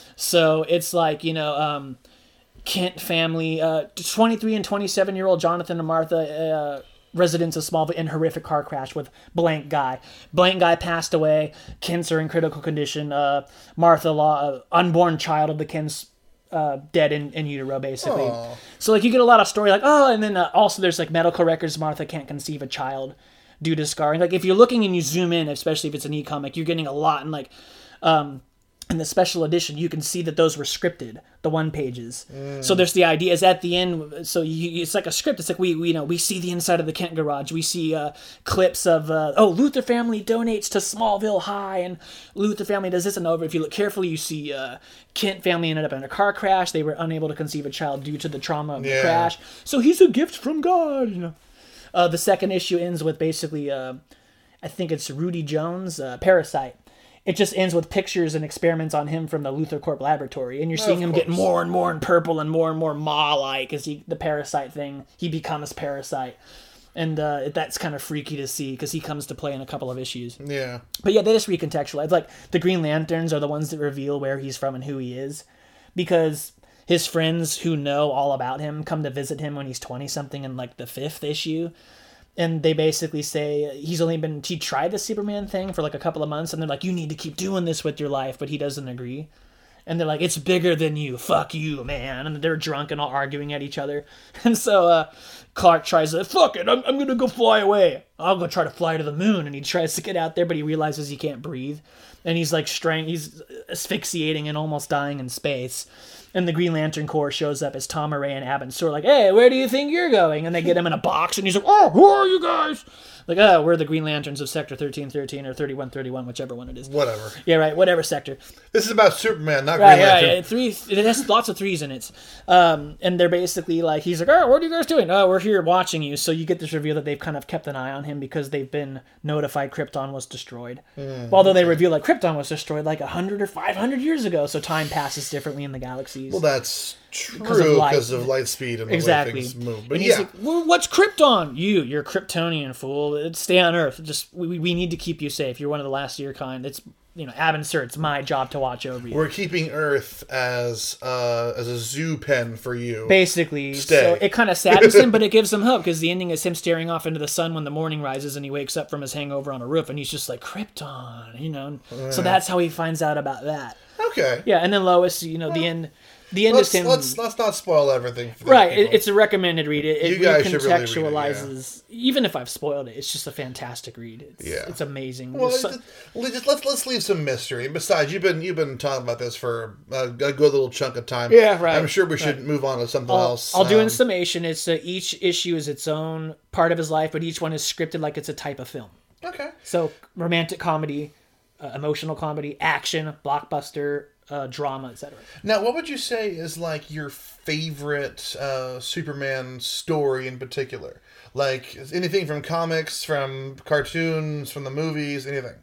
So it's like, you know, um, Kent family, uh, twenty-three and twenty-seven year old Jonathan and Martha, uh, residents of Smallville, in horrific car crash with blank guy. Blank guy passed away. Kents are in critical condition. Uh, Martha, law, uh, unborn child of the Kents, uh, dead in, in utero, basically. Aww. So like you get a lot of story like, oh, and then uh, also there's like medical records. Martha can't conceive a child due to scarring. Like if you're looking and you zoom in, especially if it's an e-comic, you're getting a lot. And like, um, in the special edition, you can see that those were scripted, the one pages. Mm. So there's the idea is at the end. So you, it's like a script. It's like we, we you know we see the inside of the Kent garage. We see uh, clips of uh, oh Luther family donates to Smallville High, and Luther family does this and over. If you look carefully, you see uh, Kent family ended up in a car crash. They were unable to conceive a child due to the trauma of yeah. the crash. So he's a gift from God. You know. Uh, the second issue ends with basically, uh, I think it's Rudy Jones, uh, Parasite. It just ends with pictures and experiments on him from the Luthor Corp laboratory, and you're seeing him get more and more in purple and more and more Ma-like as he the Parasite thing. He becomes Parasite, and uh, that's kind of freaky to see because he comes to play in a couple of issues. Yeah, but yeah, they just recontextualize. Like the Green Lanterns are the ones that reveal where he's from and who he is, because his friends who know all about him come to visit him when he's twenty something in like the fifth issue. And they basically say he's only been, he tried the Superman thing for like a couple of months, and they're like, you need to keep doing this with your life, but he doesn't agree. And they're like, it's bigger than you. Fuck you, man. And they're drunk and all arguing at each other. And so uh, Clark tries to, fuck it, I'm, I'm going to go fly away. I'll go try to fly to the moon. And he tries to get out there, but he realizes he can't breathe. And he's like strang- he's asphyxiating and almost dying in space. And the Green Lantern Corps shows up as Tom Array and Abin Sur, like, hey, where do you think you're going? And they get him in a box, and he's like, oh, who are you guys? Like, oh, we're the Green Lanterns of Sector thirteen thirteen or thirty-one thirty-one, whichever one it is. Whatever. Yeah, right, whatever sector. This is about Superman, not right, Green Lantern. Right, right. Three, it has lots of threes in it. Um, and they're basically like, he's like, oh, what are you guys doing? Oh, we're here watching you. So you get this reveal that they've kind of kept an eye on him because they've been notified Krypton was destroyed. Mm, Although okay. they reveal like Krypton was destroyed like one hundred or five hundred years ago, so time passes differently in the galaxies. Well, that's true because of, of light speed and the exactly. way things move. But and yeah. Like, well, what's Krypton? You, you're a Kryptonian, fool. Stay on Earth. Just we, we need to keep you safe. You're one of the last of your kind. It's you know, Abin Sur, it's my job to watch over you. We're keeping Earth as uh, as a zoo pen for you. Basically. Stay. So it kind of saddens him, but it gives him hope because the ending is him staring off into the sun when the morning rises and he wakes up from his hangover on a roof and he's just like, Krypton, you know. Yeah. So that's how he finds out about that. Okay. Yeah, and then Lois, you know, well, the end... The end let's, is him. Let's let's not spoil everything. For right, it, it's a recommended read. It, it you guys should really read recontextualizes. It, yeah. Even if I've spoiled it, it's just a fantastic read. It's, yeah, it's amazing. Well, so, just, just, let's let's leave some mystery. And besides, you've been you've been talking about this for a, a good little chunk of time. Yeah, right. I'm sure we should right. move on to something I'll, else. I'll um, do in summation. It's uh, each issue is its own part of his life, but each one is scripted like it's a type of film. Okay. So romantic comedy, uh, emotional comedy, action, blockbuster. Uh, drama, et cetera. Now, what would you say is like your favorite uh, Superman story in particular? Like anything from comics, from cartoons, from the movies, anything?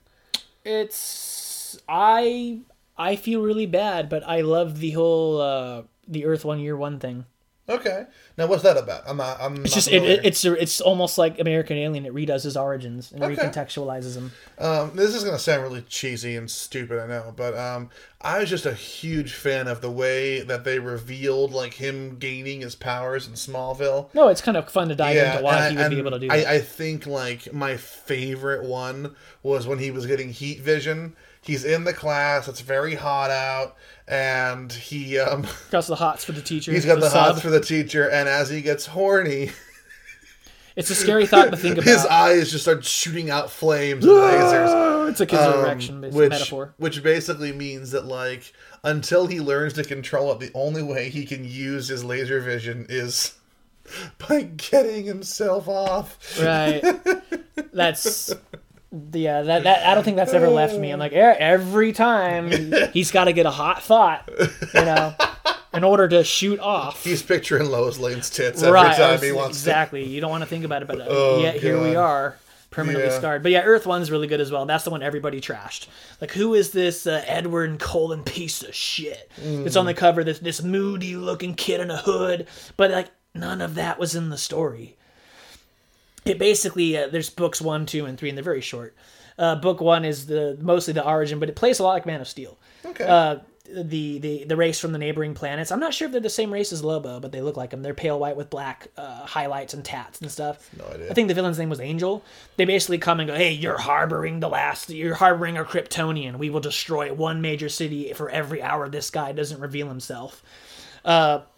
It's I I feel really bad, but I love the whole uh, the Earth One Year One thing. Okay. Now, what's that about? I'm not. I'm. It's not just it, it, it's it's almost like American Alien. It redoes his origins and okay. recontextualizes him. Um, this is gonna sound really cheesy and stupid, I know, but um, I was just a huge fan of the way that they revealed like him gaining his powers in Smallville. No, it's kind of fun to dive yeah, into why and, he would and be able to do I, it. I think like my favorite one was when he was getting heat vision. He's in the class. It's very hot out, and he um. Got the hots for the teacher. He's got the, the sub. hots for the teacher, and as he gets horny, it's a scary thought to think about. His eyes just start shooting out flames and lasers. It's a kid's um, erection which, metaphor, which basically means that like until he learns to control it, the only way he can use his laser vision is by getting himself off. Right. That's. Yeah, that, that I don't think that's ever left me. I'm like, every time he's got to get a hot thought, you know, in order to shoot off. He's picturing Lois Lane's tits every right, time he wants exactly. to. You don't want to think about it, but oh, yet God. here we are, permanently yeah. scarred. But yeah, Earth One's really good as well. That's the one everybody trashed. Like, who is this uh, Edward Cullen piece of shit? Mm. It's on the cover, this, this moody-looking kid in a hood. But, like, none of that was in the story. It basically, uh, there's books one, two, and three, and they're very short. Uh, book one is the mostly the origin, but it plays a lot like Man of Steel. Okay. Uh, the, the the race from the neighboring planets. I'm not sure if they're the same race as Lobo, but they look like them. They're pale white with black uh, highlights and tats and stuff. No idea. I think the villain's name was Angel. They basically come and go, hey, you're harboring the last, you're harboring a Kryptonian. We will destroy one major city for every hour this guy doesn't reveal himself. Uh,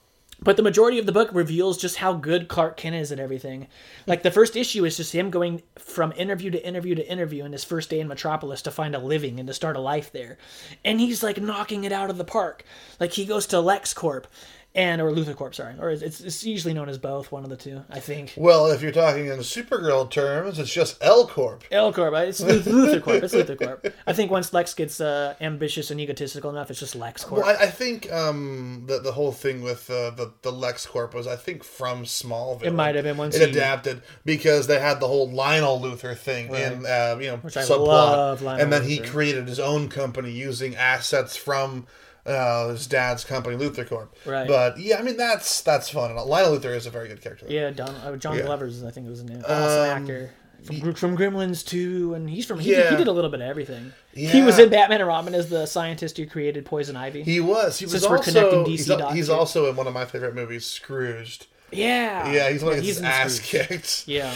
But the majority of the book reveals just how good Clark Kent is at everything. Like, the first issue is just him going from interview to interview to interview in his first day in Metropolis to find a living and to start a life there. And he's, like, knocking it out of the park. Like, he goes to LexCorp. And, or LuthorCorp, sorry. Or it's, it's usually known as both, one of the two, I think. Well, if you're talking in Supergirl terms, it's just L-Corp. L-Corp, it's Luth- LuthorCorp, it's LuthorCorp. I think once Lex gets uh, ambitious and egotistical enough, it's just LexCorp. Well, I, I think um, the, the whole thing with uh, the, the LexCorp was, I think, from Smallville. It might have been once It he... adapted, because they had the whole Lionel Luthor thing Right. in, uh, you know, Which I subplot. love Lionel And then he Luthor. created his own company using assets from... Uh, his dad's company, LuthorCorp. Right. But yeah, I mean that's that's fun. And Lionel Luthor is a very good character. Yeah, Don, uh, John Yeah. Glover's, I think it was his name. Awesome Um, actor. From, from Gremlins two, and he's from, he, Yeah. he did a little bit of everything. Yeah. He was in Batman and Robin as the scientist who created Poison Ivy. He was. He was Since we're also. connecting D C he's, al- dots he's here. also in one of my favorite movies, Scrooged. yeah. Yeah, he's one of Yeah, his in ass Scrooge. kicked. Yeah.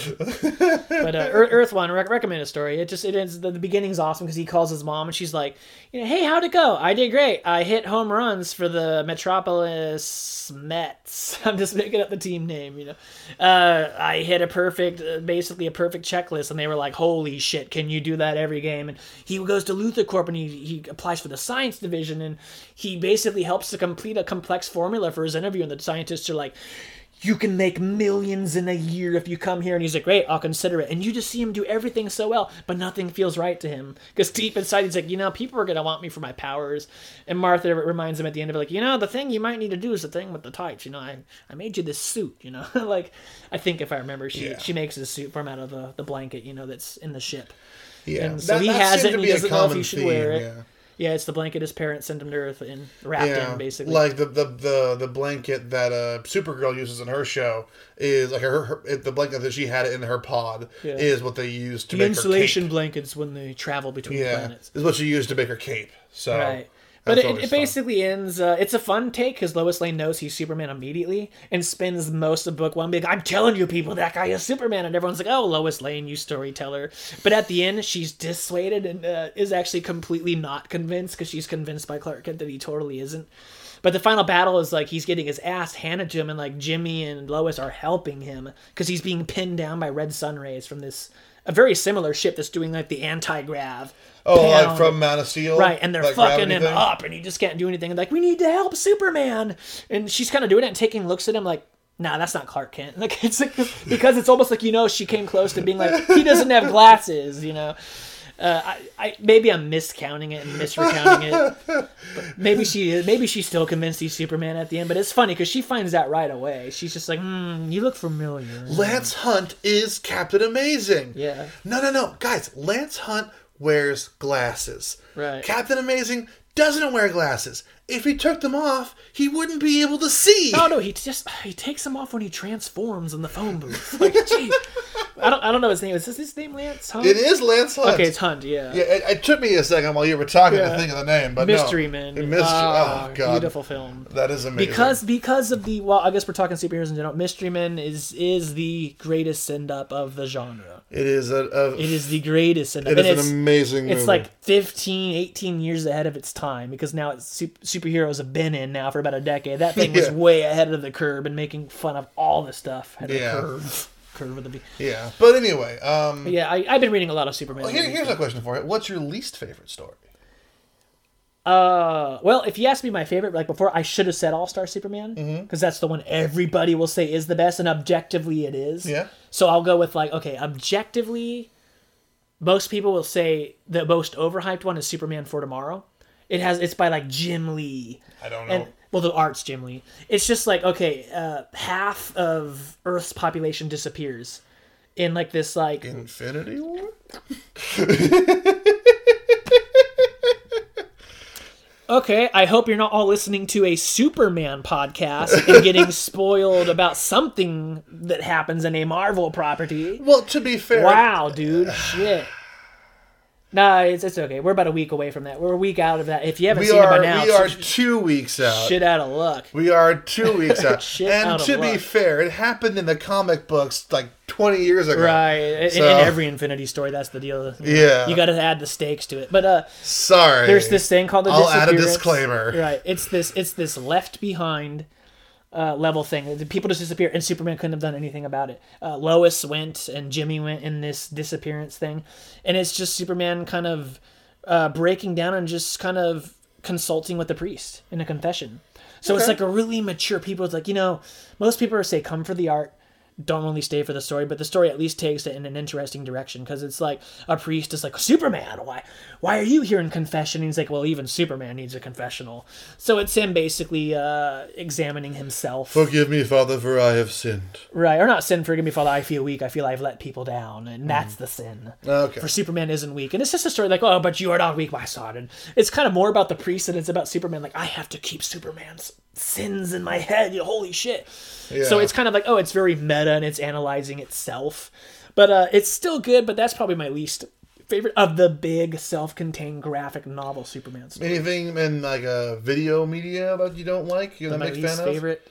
But uh, Earth, Earth One, rec- recommend a story. It just, it ends, the, the beginning's awesome because he calls his mom and she's like, you know, hey, how'd it go? I did great. I hit home runs for the Metropolis Mets. I'm just making up the team name, you know. Uh, I hit a perfect, uh, basically a perfect checklist, and they were like, holy shit, can you do that every game? And he goes to LuthorCorp and he, he applies for the science division, and he basically helps to complete a complex formula for his interview, and the scientists are like, you can make millions in a year if you come here. And he's like, great, I'll consider it. And you just see him do everything so well, but nothing feels right to him. Because deep inside, he's like, you know, people are going to want me for my powers. And Martha reminds him at the end of it, like, you know, the thing you might need to do is the thing with the tights. You know, I, I made you this suit, you know. Like, I think if I remember, she Yeah. she makes his suit from out of the, the blanket, you know, that's in the ship. Yeah, And so that, he that has seemed it, to and be he a doesn't know if common he should theme, wear it. Yeah. Yeah, it's the blanket his parents sent him to Earth and wrapped Yeah, in, basically. like the, the the the blanket that uh, Supergirl uses in her show is like her, her the blanket that she had in her pod Yeah. is what they use to the make insulation her cape. blankets when they travel between Yeah, planets. is what she used to make her cape. So Right. But that's it, always it fun. basically ends. Uh, it's a fun take because Lois Lane knows he's Superman immediately and spends most of book one being, I'm telling you people, that guy is Superman. And everyone's like, oh, Lois Lane, you storyteller. But at the end, she's dissuaded and uh, is actually completely not convinced because she's convinced by Clark Kent that he totally isn't. But the final battle is like he's getting his ass handed to him, and like Jimmy and Lois are helping him because he's being pinned down by red sun rays from this a very similar ship that's doing like the anti-grav. Oh, like pound. from Man of Steel, Right, and they're like fucking gravity him thing? up, and he just can't do anything. And like, we need to help Superman. And she's kind of doing it and taking looks at him like, nah, that's not Clark Kent. Like, it's like, because it's almost like, you know, she came close to being like, he doesn't have glasses, you know. Uh, I, I maybe I'm miscounting it and misrecounting it. But maybe she is. Maybe she's still convinced he's Superman at the end. But it's funny because she finds out right away. She's just like, hmm, you look familiar. Lance Hunt is Captain Amazing. Yeah. No, no, no, guys. Lance Hunt wears glasses. Right. Captain Amazing doesn't wear glasses. If he took them off, he wouldn't be able to see. Oh no, he just he takes them off when he transforms in the phone booth. Like, gee, I don't I don't know his name. Is this his name, Lance Hunt? It is Lance Hunt. Okay, it's Hunt. Yeah. Yeah, it, it took me a second while you were talking Yeah. to think of the name, but Mystery no. Man. Mystery. Ah, oh god, beautiful film. That is amazing. Because because of the well, I guess we're talking superheroes in general. Mystery Men is is the greatest send up of the genre. it is a, a It is the greatest send up. it And is it's, an amazing. It's movie. like fifteen, eighteen years ahead of its time because now it's super, superheroes have been in now for about a decade. That thing was Yeah. way ahead of the curve and making fun of all the stuff. Ahead of Yeah. the curve. Curve of the B. yeah. But anyway, um, But yeah, I, I've been reading a lot of Superman. well, here, lately. here's a question for you. What's your least favorite story? Uh, well, if you asked me my favorite, like before, I should have said All Star Superman because Mm-hmm. that's the one everybody will say is the best, and objectively it is. Yeah. So I'll go with like, okay, objectively, most people will say the most overhyped one is Superman for Tomorrow. It has it's by like Jim Lee. I don't know. And well, the art's Jim Lee. It's just like, okay, uh, half of Earth's population disappears in like this like Infinity War. Okay, I hope you're not all listening to a Superman podcast and getting spoiled about something that happens in a Marvel property. Well, to be fair, Wow, dude, shit. Nah, it's, it's okay. We're about a week away from that. We're a week out of that. If you haven't we seen are it by now, we are sh- two weeks out. shit out of luck. We are two weeks out. Shit and out of to be luck. fair, it happened in the comic books like twenty years ago. Right. In, So- in every Infinity story, that's the deal. Yeah. You got to add the stakes to it. But uh, Sorry. there's this thing called the I'll add a disappearance. disclaimer. Right. It's this. It's this Left Behind uh, level thing. The people just disappear, and Superman couldn't have done anything about it. Uh, Lois went, and Jimmy went in this disappearance thing, and it's just Superman kind of uh, breaking down and just kind of consulting with the priest in a confession. So okay. It's like a really mature people. It's like, you know, most people say come for the art, don't really stay for the story, but the story at least takes it in an interesting direction, because it's like a priest is like, Superman, why why are you here in confession? And he's like, well, even Superman needs a confessional. So it's him basically uh, examining himself. Forgive me, Father, for I have sinned. Right, or not sin, forgive me, Father, I feel weak, I feel I've let people down, and that's mm. the sin. Okay. For Superman isn't weak. And it's just a story like, oh, but you are not weak, my son. And it's kind of more about the priest than it's about Superman. Like, I have to keep Superman's sins in my head, holy shit. Yeah. So it's kind of like, oh, it's very meta and it's analyzing itself. But uh, it's still good, but that's probably my least favorite of the big self-contained graphic novel Superman story. Anything in like a video media that you don't like? You're not a big fan of? My least favorite?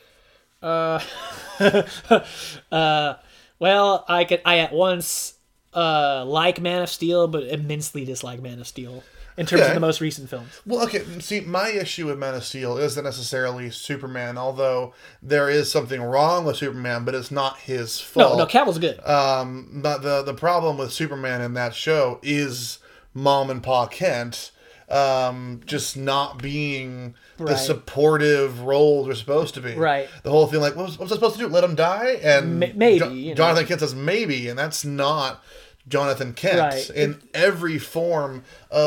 Uh, uh, well, I could I at once uh, like Man of Steel, but immensely dislike Man of Steel. In terms okay. of the most recent films. Well, okay, see, my issue with Man of Steel isn't necessarily Superman, although there is something wrong with Superman, but it's not his fault. No, no, Cavill's good. Um, but the, the problem with Superman in that show is Mom and Pa Kent um, just not being right. the supportive role they're supposed to be. Right. The whole thing, like, what was, what was I supposed to do? Let him die? And M- maybe. Jo- you know. Jonathan Kent says maybe, and that's not Jonathan Kent right. in every form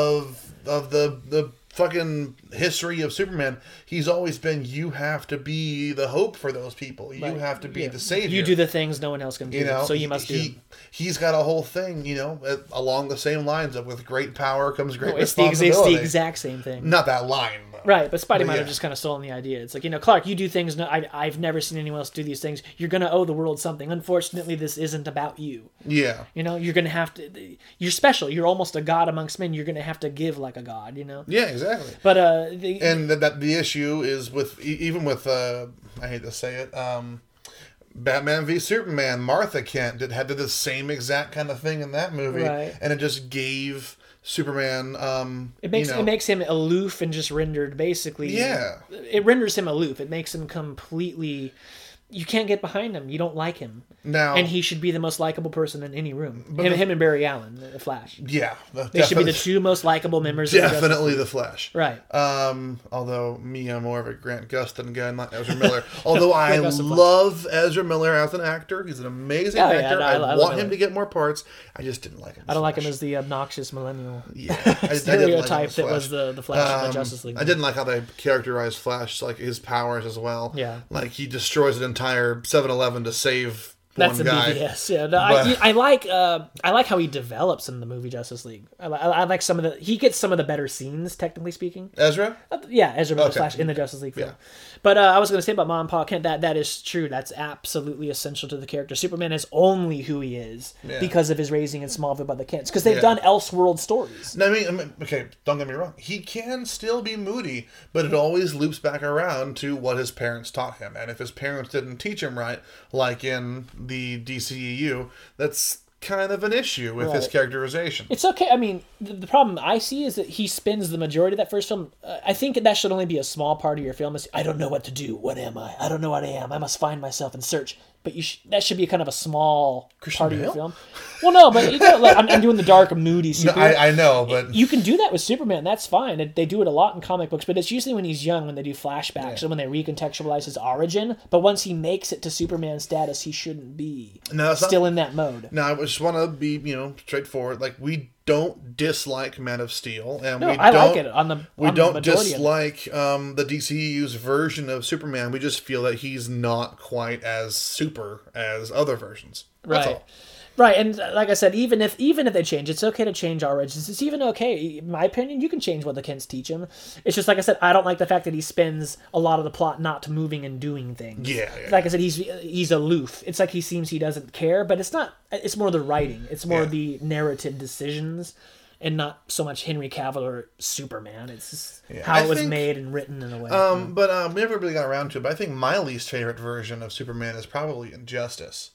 of of the the fucking history of Superman. He's always been, you have to be the hope for those people. You right. have to be yeah. the savior. You do the things no one else can do. You know, so you must he, do. He's got a whole thing, you know, along the same lines of with great power comes great no, it's responsibility. The, it's the exact same thing. Not that line. Though. Right, but Spidey but might yeah. have just kind of stolen the idea. It's like, you know, Clark, you do things, no, I, I've never seen anyone else do these things. You're going to owe the world something. Unfortunately, this isn't about you. Yeah. You know, you're going to have to, you're special. You're almost a god amongst men. You're going to have to give like a god, you know? Yeah, exactly. But, uh... The, and that, that the issue is with, even with, uh, I hate to say it, um... Batman v Superman, Martha Kent did had to the same exact kind of thing in that movie, right. and it just gave Superman. Um, it makes you know, it makes him aloof and just rendered basically. Yeah, it renders him aloof. It makes him completely. You can't get behind him. You don't like him. Now, and he should be the most likable person in any room. But him, the, him and Barry Allen, the Flash. Yeah, they should be the two most likable members. Definitely of the, the Flash. Right. Um, although me, I'm more of a Grant Gustin guy, not Ezra Miller. Although I love Ezra Miller as an actor, he's an amazing oh, actor. Yeah, no, I, I want Miller. him to get more parts. I just didn't like him. I don't Flash. like him as the obnoxious millennial. Yeah, I, stereotype I like that was the the Flash um, in the Justice League. I didn't like how they characterized Flash, like his powers as well. Yeah, like he destroys an entire seven eleven to save That's one a guy. B V S, yeah. No, but, I, I like uh, I like how he develops in the movie Justice League. I, I, I like some of the he gets some of the better scenes, technically speaking. Ezra, uh, yeah, Ezra Miller okay. Flash in the Justice League film. Yeah. But uh, I was going to say about Mom and Pa Kent that that is true. That's absolutely essential to the character. Superman is only who he is yeah. because of his raising in Smallville by the Kents, because they've yeah. done Elseworld stories. No, I mean, I mean, okay, don't get me wrong. He can still be moody, but it always loops back around to what his parents taught him. And if his parents didn't teach him right, like in the D C E U, that's kind of an issue with right. his characterization. It's okay. I mean, the, the problem I see is that he spends the majority of that first film. Uh, I think that should only be a small part of your film. Is I don't know what to do. What am I? I don't know what I am. I must find myself and search. But you sh- that should be kind of a small Christian part Bale? of your film. Well, no, but you know, like, I'm, I'm doing the dark, moody super. No, I, I know, but you can do that with Superman. That's fine. It, they do it a lot in comic books, but it's usually when he's young when they do flashbacks yeah. and when they recontextualize his origin. But once he makes it to Superman status, he shouldn't be no, still not, in that mode. No, I just want to be, you know, straightforward. Like, we don't dislike Man of Steel, and no, we I don't. like it on the. We on don't the dislike um, the D C E U's version of Superman. We just feel that he's not quite as super as other versions. That's right. all. Right, and like I said, even if even if they change, it's okay to change origins. It's even okay, in my opinion, you can change what the Kents teach him. It's just, like I said, I don't like the fact that he spends a lot of the plot not moving and doing things. Yeah, yeah. Like I said, he's he's aloof. It's like he seems he doesn't care, but it's not. It's more the writing. It's more yeah. the narrative decisions, and not so much Henry Cavill or Superman. It's just yeah. how I it was think, made and written in a way. Um, yeah. But um, we never really got around to it. But I think my least favorite version of Superman is probably Injustice.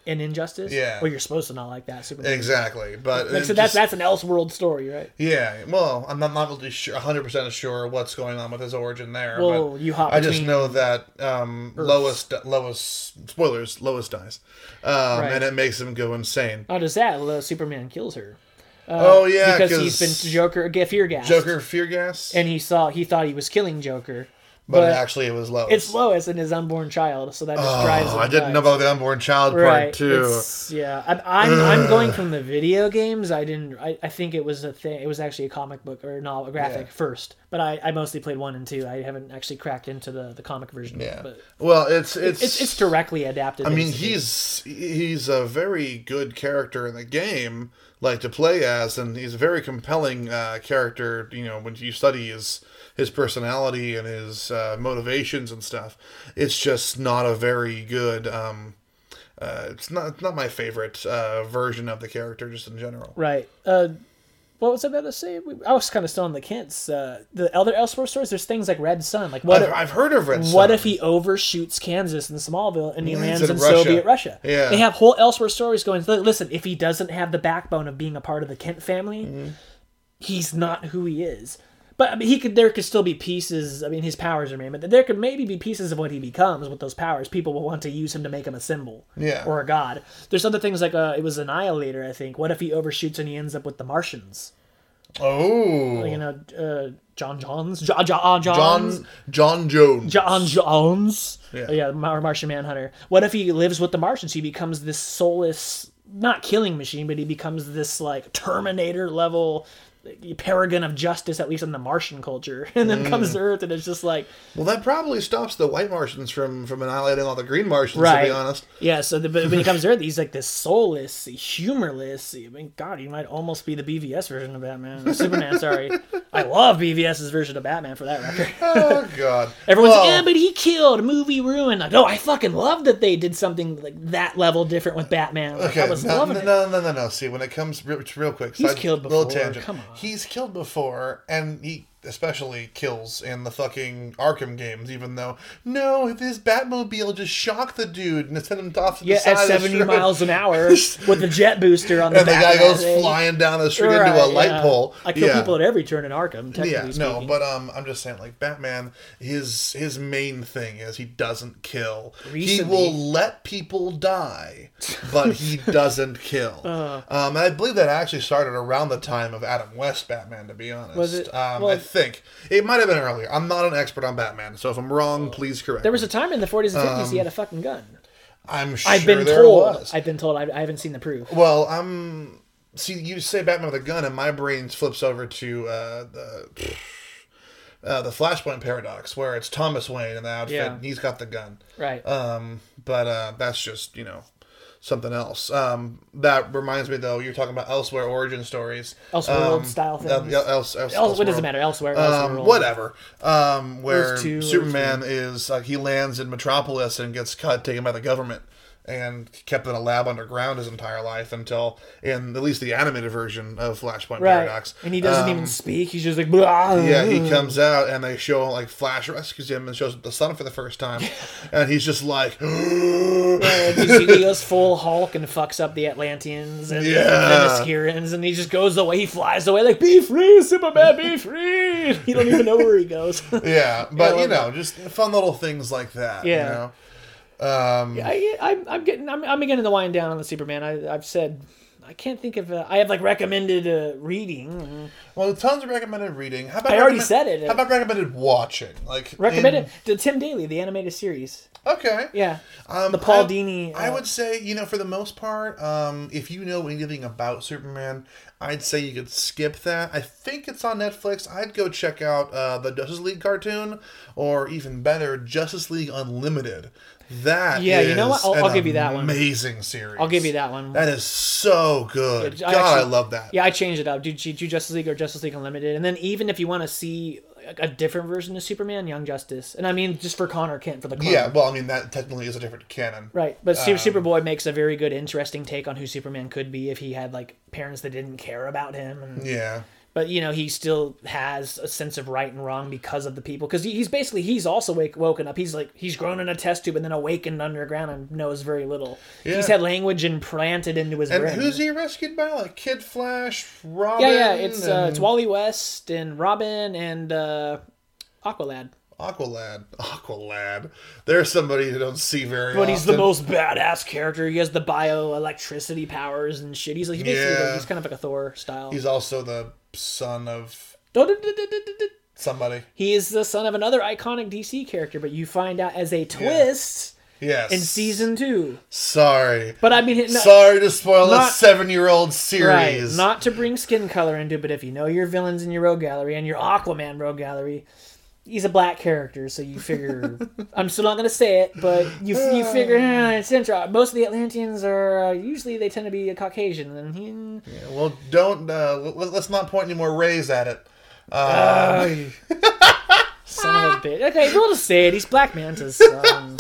in Injustice. Yeah. Well, you're supposed to not like that Superman. Exactly, but Like, it so that's just- that's an Elseworld story, right? yeah. Well, I'm not, not really sure, one hundred percent sure what's going on with his origin there. Well, but you hop I just between know that um, Lois, Lois, spoilers, Lois dies, um, Right. and it makes him go insane. Not just that, uh, Superman kills her. Uh, Oh, yeah, because he's 'cause been Joker get fear gas. Joker fear gas, and he saw he thought he was killing Joker, but, but actually it was Lois. it's Lois and his unborn child, so that just drives him Oh, I didn't nuts. know about the unborn child part Right, too. it's, yeah. I'm I'm, I'm going from the video games. I didn't. I, I think it was a thing. It was actually a comic book or novel, a graphic Yeah. first. But I, I mostly played one and two. I haven't actually cracked into the, the comic version. Yeah. But Well, it's it's it's it's directly adapted. I mean, basically. he's he's a very good character in the game, like to play as, and he's a very compelling uh, character. You know, when you study his his personality and his uh, motivations and stuff, it's just not a very good. Um, uh, it's not it's not my favorite uh, version of the character, just in general. right. Uh, what was I about to say? I was kind of still on the Kents. Uh, the other Elseworld stories. There's things like Red Sun. Like what? I've, if, I've heard of Red Sun. what if he overshoots Kansas and Smallville and he Lands lands in in Russia. Soviet Russia? Yeah. They have whole Elseworld stories going. "Li- Listen, if he doesn't have the backbone of being a part of the Kent family, Mm-hmm. he's not who he is. But I mean, he could. There could still be pieces. I mean, his powers are made, but there could maybe be pieces of what he becomes with those powers. People will want to use him to make him a symbol, Yeah. or a god. There's other things like uh, it was Annihilator. I think. What if he overshoots and he ends up with the Martians? Oh, You know, uh, John Johns, John John Johns. John John Jones. John Jones. Yeah. Yeah, yeah, Mar- Martian Manhunter. What if he lives with the Martians? He becomes this soulless, not killing machine, but he becomes this like Terminator level paragon of justice, at least in the Martian culture. And then comes to Earth, and it's just like Well, that probably stops the white Martians from from annihilating all the green Martians. right. To be honest. Yeah. So the, but when he comes to Earth, he's like this soulless, humorless. I mean, God, he might almost be the B V S version of Batman, Superman. Sorry, I love BVS's version of Batman for that record. Oh God. Everyone's Well, like, yeah, but he killed, movie ruined. Like, no, I fucking love that they did something like that level different with Batman. Like, Okay, I was no, loving no, it. no, no, no, no. See, when it comes real, real quick, He's side- killed little before, tangent. come on. He's killed before, and he especially kills in the fucking Arkham games. Even though, no, if his Batmobile just shocked the dude and sent him off to the Yeah, side at of the seventy street. miles an hour with the jet booster on the and the back guy of goes that thing. flying down the street Right, into a light yeah. pole. I kill yeah. people at every turn in Arkham, technically Yeah, speaking. no, but um, I'm just saying, like Batman, his his main thing is he doesn't kill. Recently- He will let people die, but he doesn't kill. Uh. um, and I believe that actually started around the time of Adam West Batman. To be honest, Was it? Um, Well- I think it might have been earlier. I'm not an expert on Batman, so if I'm wrong, please correct. There was me. a time in the forties and fifties he had a fucking gun. I'm sure I've been there told. was. I've been told. I, I haven't seen the proof. Well, I'm. See, you say Batman with a gun, and my brain flips over to uh, the uh, the Flashpoint paradox, where it's Thomas Wayne in the outfit, Yeah. and he's got the gun. Right. Um, but uh, that's just you know something else. Um, that reminds me, though, you're talking about Elsewhere origin stories, Elseworld um, style uh, things. yeah, else, else, El- what does it Elseworld. matter? Elsewhere. Um, Elseworld. whatever. Um, where Earth two, Earth Superman is like he lands in Metropolis and gets cut, taken by the government, and kept in a lab underground his entire life until, in at least the animated version of Flashpoint Right. Paradox, And he doesn't um, even speak. He's just like, blah. yeah, he comes out and they show like Flash rescues him and shows the sun for the first time, and he's just like, Yeah, he, he goes full Hulk and fucks up the Atlanteans and Yeah. the Themyscirans, and he just goes away. He flies away like, "Be free, Superman, be free!" He don't even know where he goes. yeah, but I you love know, just fun little things like that. Yeah. You know? Um, I, I'm, I'm getting, I'm, I'm beginning to wind down on the Superman. I, I've said, I can't think of. Uh, I have like recommended uh, reading. Well, tons of recommended reading. How about I already recommend- said it. How about recommended watching? Like Recommended in- to Tim Daly, the animated series. Okay. Yeah, Um, the Paul I, Dini. I uh, would say, you know, for the most part, um, if you know anything about Superman, I'd say you could skip that. I think it's on Netflix. I'd go check out uh, the Justice League cartoon, or even better, Justice League Unlimited. That Yeah, you know what? is I'll- I'll an give you that one. Amazing series. I'll give you that one. That is so good. Yeah, I God, I actually- love that. Yeah, I changed it up. Do, do, do Justice League or Justice League Unlimited, and then even if you want to see a, a different version of Superman, Young Justice, and I mean just for Connor Kent for the clone. Yeah, well, I mean, that technically is a different canon. Right, but Um, Super Superboy makes a very good, interesting take on who Superman could be if he had like parents that didn't care about him, and Yeah. But, you know, he still has a sense of right and wrong because of the people. Because he's basically, he's also wake, woken up. He's like, he's grown in a test tube and then awakened underground and knows very little. Yeah. He's had language implanted into his And brain. who's he rescued by? Like Kid Flash, Robin? Yeah, yeah, it's uh, and it's Wally West and Robin and uh, Aqualad. Aqualad. Aqualad. There's somebody you don't see very But often. he's the most badass character. He has the bioelectricity powers and shit. He's like, he's basically Yeah. like, he's kind of like a Thor style. He's also the son of somebody. He is the son of another iconic D C character, but you find out as a twist Yes. in season two. Sorry. But I mean, no, Sorry to spoil a not- seven-year-old right? series. Not to bring skin color into it, but if you know your villains in your rogue gallery and your Aquaman rogue gallery, he's a black character, so you figure. I'm still not going to say it, but you you figure eh, it's interesting. Most of the Atlanteans are uh, usually they tend to be a Caucasian, and he. Yeah, well, don't uh, let, let's not point any more rays at it. Uh, Uh, son of a bitch. Okay, we'll just say it. He's Black Manta's son.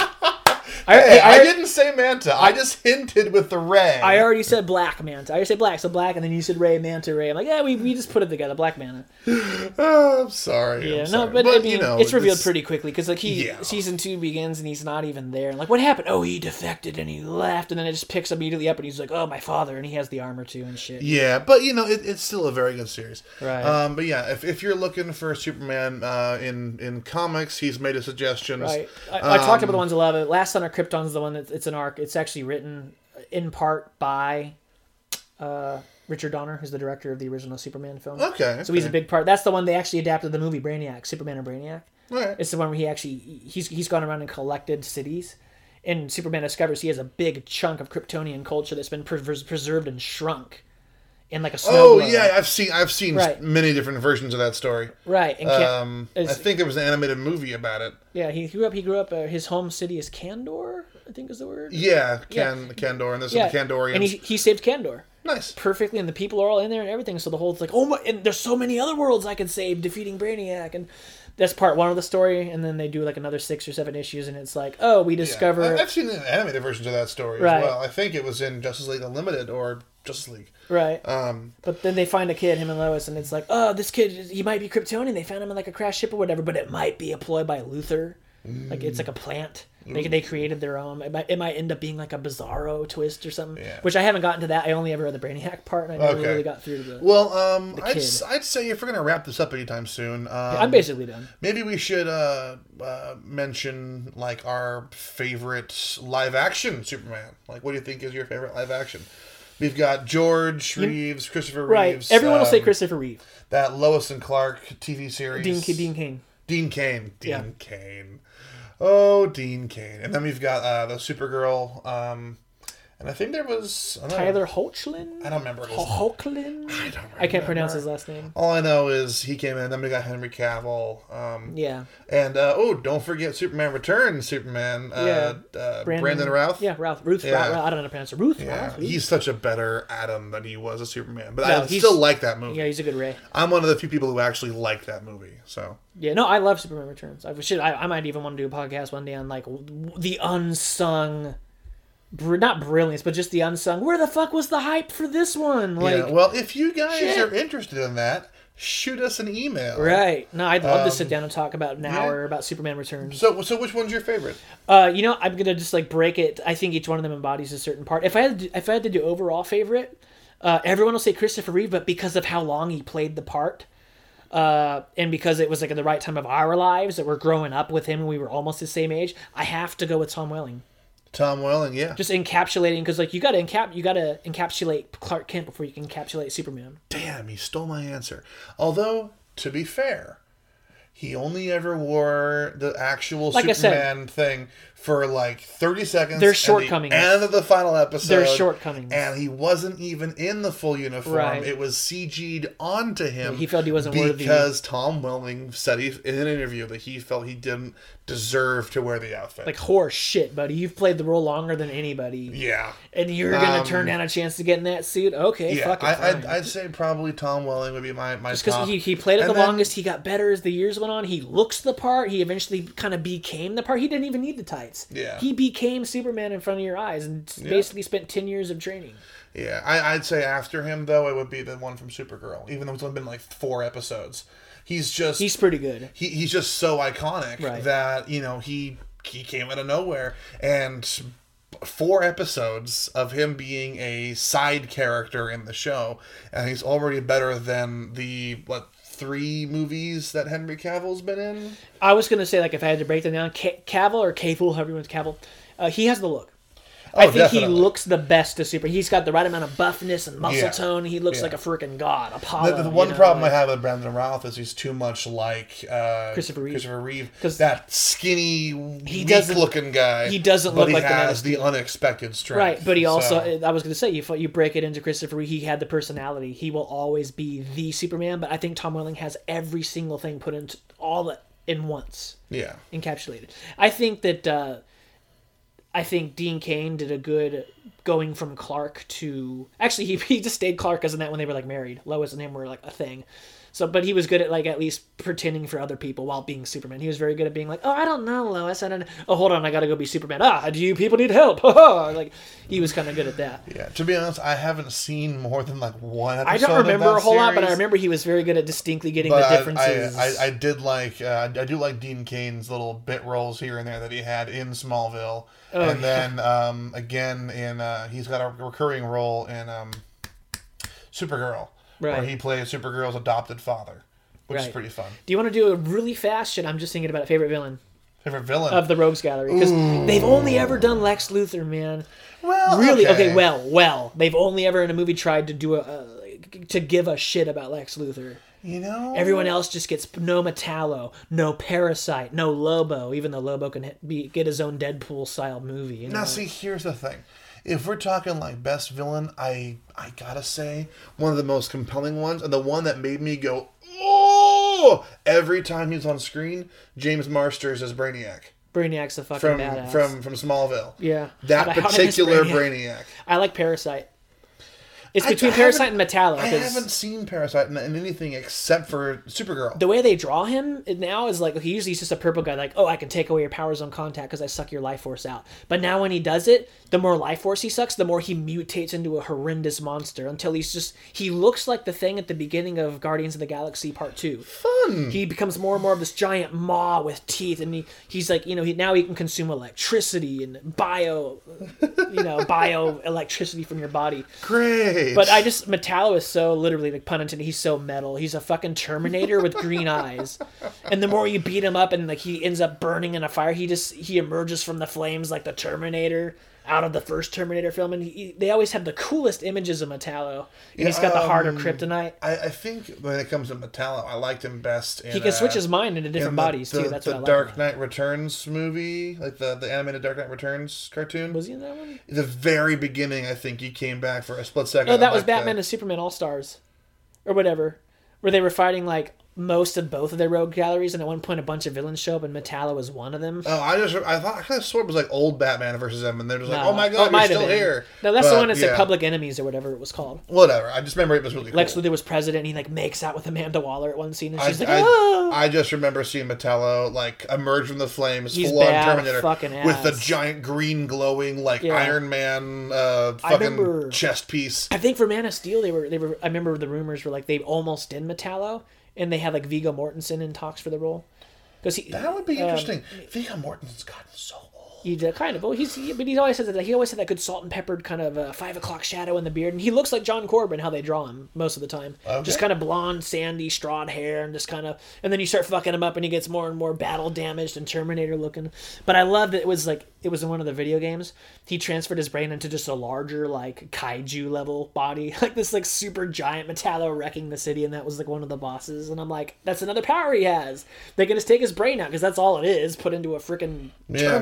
I, hey, I, I, I, didn't say Manta. I just hinted with the ray. I already said Black Manta. I already said Black, so Black, and then you said Ray, Manta, Ray. I'm like, yeah, we, we just put it together, Black Manta. Oh, I'm sorry. Yeah, I'm no, sorry. but, I mean, you know, it's revealed this- pretty quickly because like he Yeah. season two begins and he's not even there. And like, what happened? Oh, he defected and he left, and then it just picks immediately up and he's like, oh, my father, and he has the armor too and shit. Yeah, but you know, it, it's still a very good series. Right. Um, but yeah, if, if you're looking for Superman uh, in in comics, he's made a suggestions. Right. I, I talked Um, about the ones I love. Last Son of Krypton's the one that's it's an arc. It's actually written in part by uh, Richard Donner, who's the director of the original Superman film. Okay. So he's a okay. big part. That's the one they actually adapted the movie Brainiac, Superman and Brainiac. Right. It's the one where he actually he's he's gone around and collected cities, and Superman discovers he has a big chunk of Kryptonian culture that's been pres- preserved and shrunk in like a snow Oh globe. yeah, I've seen I've seen Right. many different versions of that story. Right. And Can- Um, I is- think there was an animated movie about it. yeah, he grew up. He grew up. Uh, his home city is Kandor, I think is the word. Yeah, Can Kandor, and this Yeah, is the Kandorians. and he he saved Kandor. nice. Perfectly, and the people are all in there and everything. So the whole it's like, oh my, and there's so many other worlds I could save defeating Brainiac, and that's part one of the story. And then they do like another six or seven issues, and it's like, oh, we Yeah. discover I- I've seen the animated versions of that story Right. as well. I think it was in Justice League Unlimited or Justice League. right. Um, But then they find a kid, him and Lois, and it's like, oh, this kid, he might be Kryptonian. They found him in like a crash ship or whatever, but it might be employed by Luthor. Like it's like a plant. They they created their own. It might, it might end up being like a Bizarro twist or something. Yeah. Which I haven't gotten to that. I only ever read the Brainiac part, and I never Okay. really got through to the. well, um, I'd, kid. s- I'd say if we're gonna wrap this up anytime soon, um, I'm basically done. maybe we should uh, uh, mention like our favorite live action Superman. Like, what do you think is your favorite live action? We've got George Reeves, Christopher Right. Reeves. Everyone will say um, Christopher Reeve. That Lois and Clark T V series. Dean, Dean Kane. Dean Kane. Dean Yeah. Kane. Oh, Dean Kane. And then we've got uh, the Supergirl. Um, and I think there was I don't know, Tyler Hoechlin? I don't remember his name. Hoechlin? I don't I can't pronounce remember. his last name. All I know is he came in. Then we got Henry Cavill. Um, Yeah. And uh, oh, don't forget Superman Returns. Superman. Uh, uh, Brandon, Routh. Yeah, Routh. Ruth. Yeah. Routh. I don't know how to pronounce it. Ruth. Yeah, Routh. Ruth? he's such a better Adam than he was a Superman. But No, I he's- still like that movie. Yeah, he's a good Ray. I'm one of the few people who actually like that movie. So Yeah, no, I love Superman Returns. I should. I, I might even want to do a podcast one day on like w- the unsung, br- not brilliance, but just the unsung. Where the fuck was the hype for this one? Like, yeah. Well, if you guys shit. are interested in that, shoot us an email. right? No, I'd love to sit Um, down and talk about an yeah. hour about Superman Returns. So, so which one's your favorite? Uh, you know, I'm gonna just like break it. I think each one of them embodies a certain part. If I had, to, if I had to do overall favorite, uh, everyone will say Christopher Reeve, but because of how long he played the part, uh, and because it was like at the right time of our lives that we're growing up with him, and we were almost the same age, I have to go with Tom Welling. Tom Welling, yeah. Just encapsulating, because like you got to encap, you got to encapsulate Clark Kent before you can encapsulate Superman. Damn, he stole my answer. Although, to be fair, he only ever wore the actual Like I said, Superman thing for like thirty seconds. There's at shortcomings. The end of the final episode. There's shortcomings. And he wasn't even in the full uniform. Right. It was C G'd onto him. He felt he wasn't worthy. Because Tom Welling said he, in an interview that he felt he didn't deserve to wear the outfit. Like, horse shit, buddy. You've played the role longer than anybody. Yeah. And you're going to Um, turn down a chance to get in that suit? Okay, Yeah, fuck it. I, fine. I'd, I'd say probably Tom Welling would be my, my Just top. because he, he played it And the then- longest, he got better as the years went on. He looks the part. He eventually kind of became the part. He didn't even need the tights. Yeah. He became Superman in front of your eyes and basically spent ten years of training. Yeah, I, I'd say after him, though, it would be the one from Supergirl, even though it's only been like four episodes. He's just... He's pretty good. he, he's just so iconic Right. that, you know, he he came out of nowhere. And four episodes of him being a side character in the show, and he's already better than the, what, three movies that Henry Cavill's been in? I was going to say, like, if I had to break them down, Ca- Cavill or Cavill, however you want to Cavill, uh, he has the look. I think definitely. he looks the best to Super. He's got the right amount of buffness and muscle Yeah. tone. He looks Yeah. like a freaking god, Apollo. The, the one you know, problem like- I have with Brandon Routh is he's too much like uh, Christopher Reeve. Christopher Reeve. 'Cause that skinny, he weak doesn't- looking guy. he doesn't but look he like the Man of has the unexpected strength. Right, but he also, So, I was going to say, you you break it into Christopher Reeve, he had the personality. He will always be the Superman, but I think Tom Welling has every single thing put into all that in once, yeah. encapsulated. I think that, uh, I think Dean Cain did a good going from Clark to, actually he, he just stayed Clark as in that when they were like married. Lois and him were like a thing. So, but he was good at like at least pretending for other people while being Superman. He was very good at being like, oh, I don't know, Lois. I don't know. Oh, hold on, I gotta go be Superman. Ah, do you people need help? Like, he was kind of good at that. Yeah, to be honest, I haven't seen more than like one episode I don't remember of that a whole lot, but I series, remember he was very good at distinctly getting but the I- differences. I, I, I did like uh, I do like Dean Cain's little bit roles here and there that he had in Smallville, Oh, and yeah. then um, again in uh, he's got a recurring role in um, Supergirl, where Right. he plays Supergirl's adopted father, which is Right. pretty fun. Do you want to do a really fast shit? I'm just thinking about a favorite villain Favorite villain of the Rogues Gallery because they've only ever done Lex Luthor, man. well, Really? Okay. well, well, they've only ever in a movie tried to do a uh, to give a shit about Lex Luthor. you know, Everyone else just gets no Metallo, no Parasite, no Lobo. Even though Lobo can hit, be, get his own Deadpool style movie. You know? Now, see, here's the thing. If we're talking like best villain, I I gotta say one of the most compelling ones, and the one that made me go oh every time he's on screen, James Marsters as Brainiac Brainiac's a fucking from badass. from from Smallville. yeah, That How- how did I miss particular Brainiac? Brainiac. I like Parasite. It's I- between I Parasite and haven't- Metallo. I 'cause haven't seen Parasite in, in anything except for Supergirl. the way they draw him now is like he usually he's just a purple guy, like, oh, I can take away your powers on contact because I suck your life force out. But now when he does it, the more life force he sucks, the more he mutates into a horrendous monster until he's just he looks like the thing at the beginning of Guardians of the Galaxy Part Two. Fun. He becomes more and more of this giant maw with teeth, and he, he's like, you know, he now he can consume electricity and bio, you know, bio electricity from your body. Great. But I just Metallo is so literally like pun intended. He's so metal. He's a fucking Terminator with green eyes. And the more you beat him up, and like he ends up burning in a fire, he just he emerges from the flames like the Terminator out of the first Terminator film. And he, they always have the coolest images of Metallo. And he's got the heart of Um, kryptonite. I, I think when it comes to Metallo, I liked him best. In, He can switch uh, his mind into different in the- bodies the, too. That's the what I like. Dark about Knight Returns movie, like the, the animated Dark Knight Returns cartoon. him. Was he in that one? the very beginning, I think he came back for a split second. Oh, that I'm was like, Batman uh, and Superman All Stars, or whatever, where they were fighting like most of both of their rogue galleries, and at one point a bunch of villains show up, and Metallo was one of them. Oh, I just I thought I kind of swore it was like old Batman versus them, and they're just like, No. oh my it god, you're might have still been. here. No, that's the But, one that's like yeah. Public Enemies or whatever it was called. Whatever. I just remember it was really cool. Lex Luthor was president. And he like makes out with Amanda Waller at one scene, and I, she's like, I, "Oh." I just remember seeing Metallo like emerge from the flames, He's full on bad Terminator, fucking with the ass. giant green glowing like Yeah. Iron Man uh, I fucking remember- chest piece. I think for Man of Steel, they were they were. I remember the rumors were like they almost did Metallo, and they had like Viggo Mortensen in talks for the role because he That would be um, interesting. Viggo Mortensen's gotten so old. He did, kind of. Well, he's he, but he always said that he always had that good salt and peppered kind of uh, five o'clock shadow in the beard, and he looks like John Corbin how they draw him most of the time. Okay. Just kind of blonde, sandy, strawed hair, and just kind of. And then you start fucking him up, and he gets more and more battle damaged and Terminator looking. But I love that it was like it was in one of the video games. He transferred his brain into just a larger like kaiju level body, like this like super giant Metallo wrecking the city, and that was like one of the bosses. And I'm like, that's another power he has. They can just take his brain out because that's all it is, put into a freaking Yeah. Terminator shell.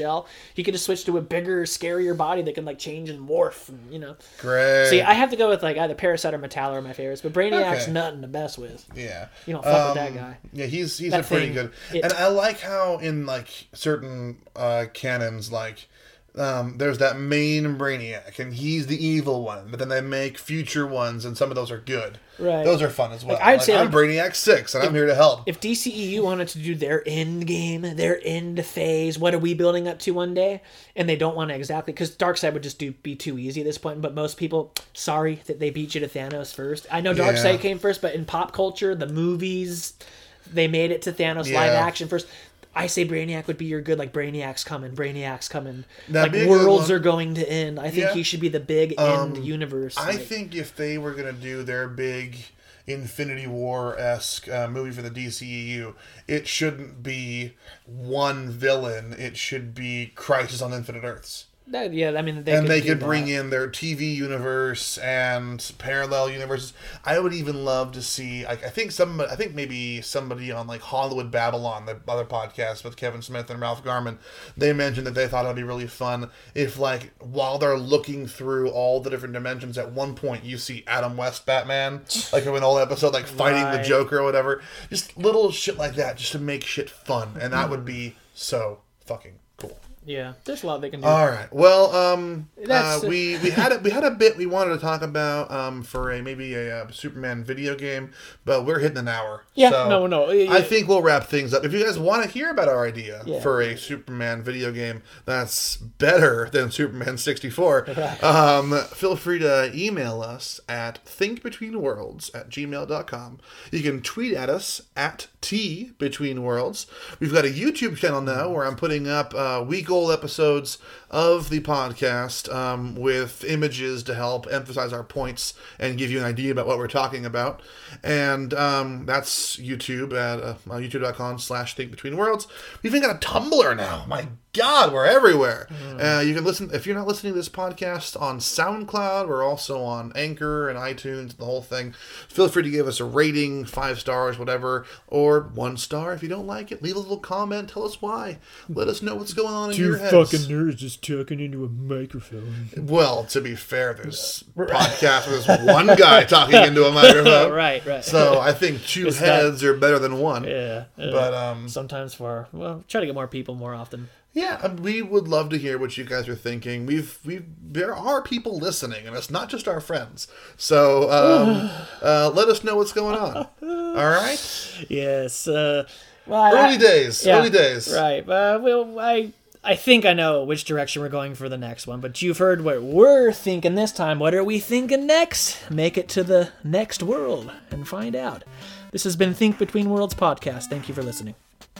shell. He could just switch to a bigger, scarier body that can like change and morph. And, you know. Great. See, I have to go with like either Parasite or Metallo are my favorites, but Brainiac's Okay. nothing to mess with. Yeah. You don't fuck Um, with that guy. Yeah, he's he's That a pretty thing, good. it- and I like how in like certain uh, canons, like um, there's that main Brainiac, and he's the evil one. But then they make future ones, and some of those are good. Right. Those are fun as well. Like, I'd Like, say, I'm like, Brainiac Six, and I'm here to help. If D C E U wanted to do their end game, their end phase, what are we building up to one day? And they don't want to exactly, because Darkseid would just do be too easy at this point. But most people, sorry that they beat you to Thanos first. I know Darkseid Yeah. came first, but in pop culture, the movies, they made it to Thanos Yeah. live action first. I say Brainiac would be your good, like Brainiac's coming, Brainiac's coming. That'd be a like good worlds one. are going to end. I think Yeah. he should be the big end universe. I like- think if they were gonna do their big Infinity War esque uh, movie for the D C E U, it shouldn't be one villain. It should be Crisis on Infinite Earths. that, yeah, I mean, they and could they do could that. bring in their T V universe and parallel universes. I would even love to see. Like, I think some. I think maybe somebody on like Hollywood Babylon, the other podcast with Kevin Smith and Ralph Garman, they mentioned that they thought it'd be really fun if, like, while they're looking through all the different dimensions, at one point you see Adam West Batman, like in an old episode, like fighting Right. the Joker or whatever. Just little shit like that, just to make shit fun, and that would be so fucking cool. Yeah, there's a lot they can do. All right. Well, um, uh, That's- we we had a, we had a bit we wanted to talk about um for a maybe a, uh Superman video game, but we're hitting an hour. Yeah, so no, no, yeah, I yeah. think we'll wrap things up. If you guys want to hear about our idea Yeah. for a Superman video game that's better than Superman sixty-four, um, feel free to email us at thinkbetweenworlds at gmail dot com. You can tweet at us at T Between Worlds. We've got a YouTube channel now where I'm putting up uh, week-old episodes of the podcast um, with images to help emphasize our points and give you an idea about what we're talking about. And um, that's YouTube at uh, youtube dot com slash think between worlds. We've even got a Tumblr now. My God, we're everywhere. Uh, you can listen, if you're not listening to this podcast on SoundCloud, we're also on Anchor and iTunes, the whole thing. Feel free to give us a rating, five stars, whatever, or one star. If you don't like it, leave a little comment. Tell us why. Let us know what's going on in your heads. nerds just talking into a microphone. Well, to be fair, there's podcasts with this one guy talking into a microphone. right, right. So I think two It's not- heads are better than one. yeah, yeah. But um, sometimes for well, try to get more people more often. yeah, um, we would love to hear what you guys are thinking. We've we there are people listening, and it's not just our friends. So um, uh, let us know what's going on. All right, Yes. Uh, well, I- early days, yeah, early days. Right. Uh, well, I I think I know which direction we're going for the next one, but you've heard what we're thinking this time. What are we thinking next? Make it to the next world and find out. This has been Think Between Worlds podcast. Thank you for listening.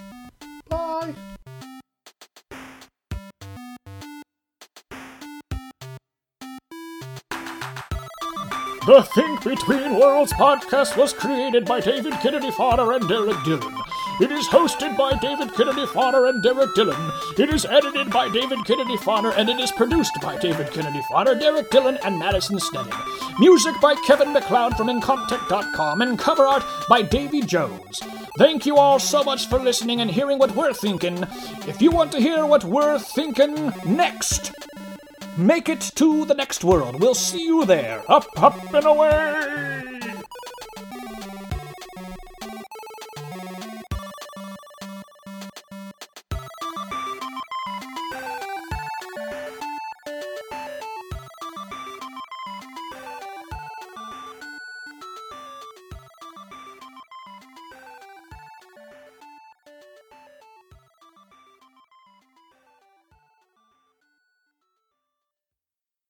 Bye. The Think Between Worlds podcast was created by David Kennedy Farner and Derek Dillon. It is hosted by David Kennedy Farner and Derek Dillon. It is edited by David Kennedy Farner, and it is produced by David Kennedy Farner, Derek Dillon, and Madison Sneddon. Music by Kevin MacLeod from Incompetech dot com, and cover art by Davy Jones. Thank you all so much for listening and hearing what we're thinking. If you want to hear what we're thinking next, make it to the next world. We'll see you there. Up, up, and away!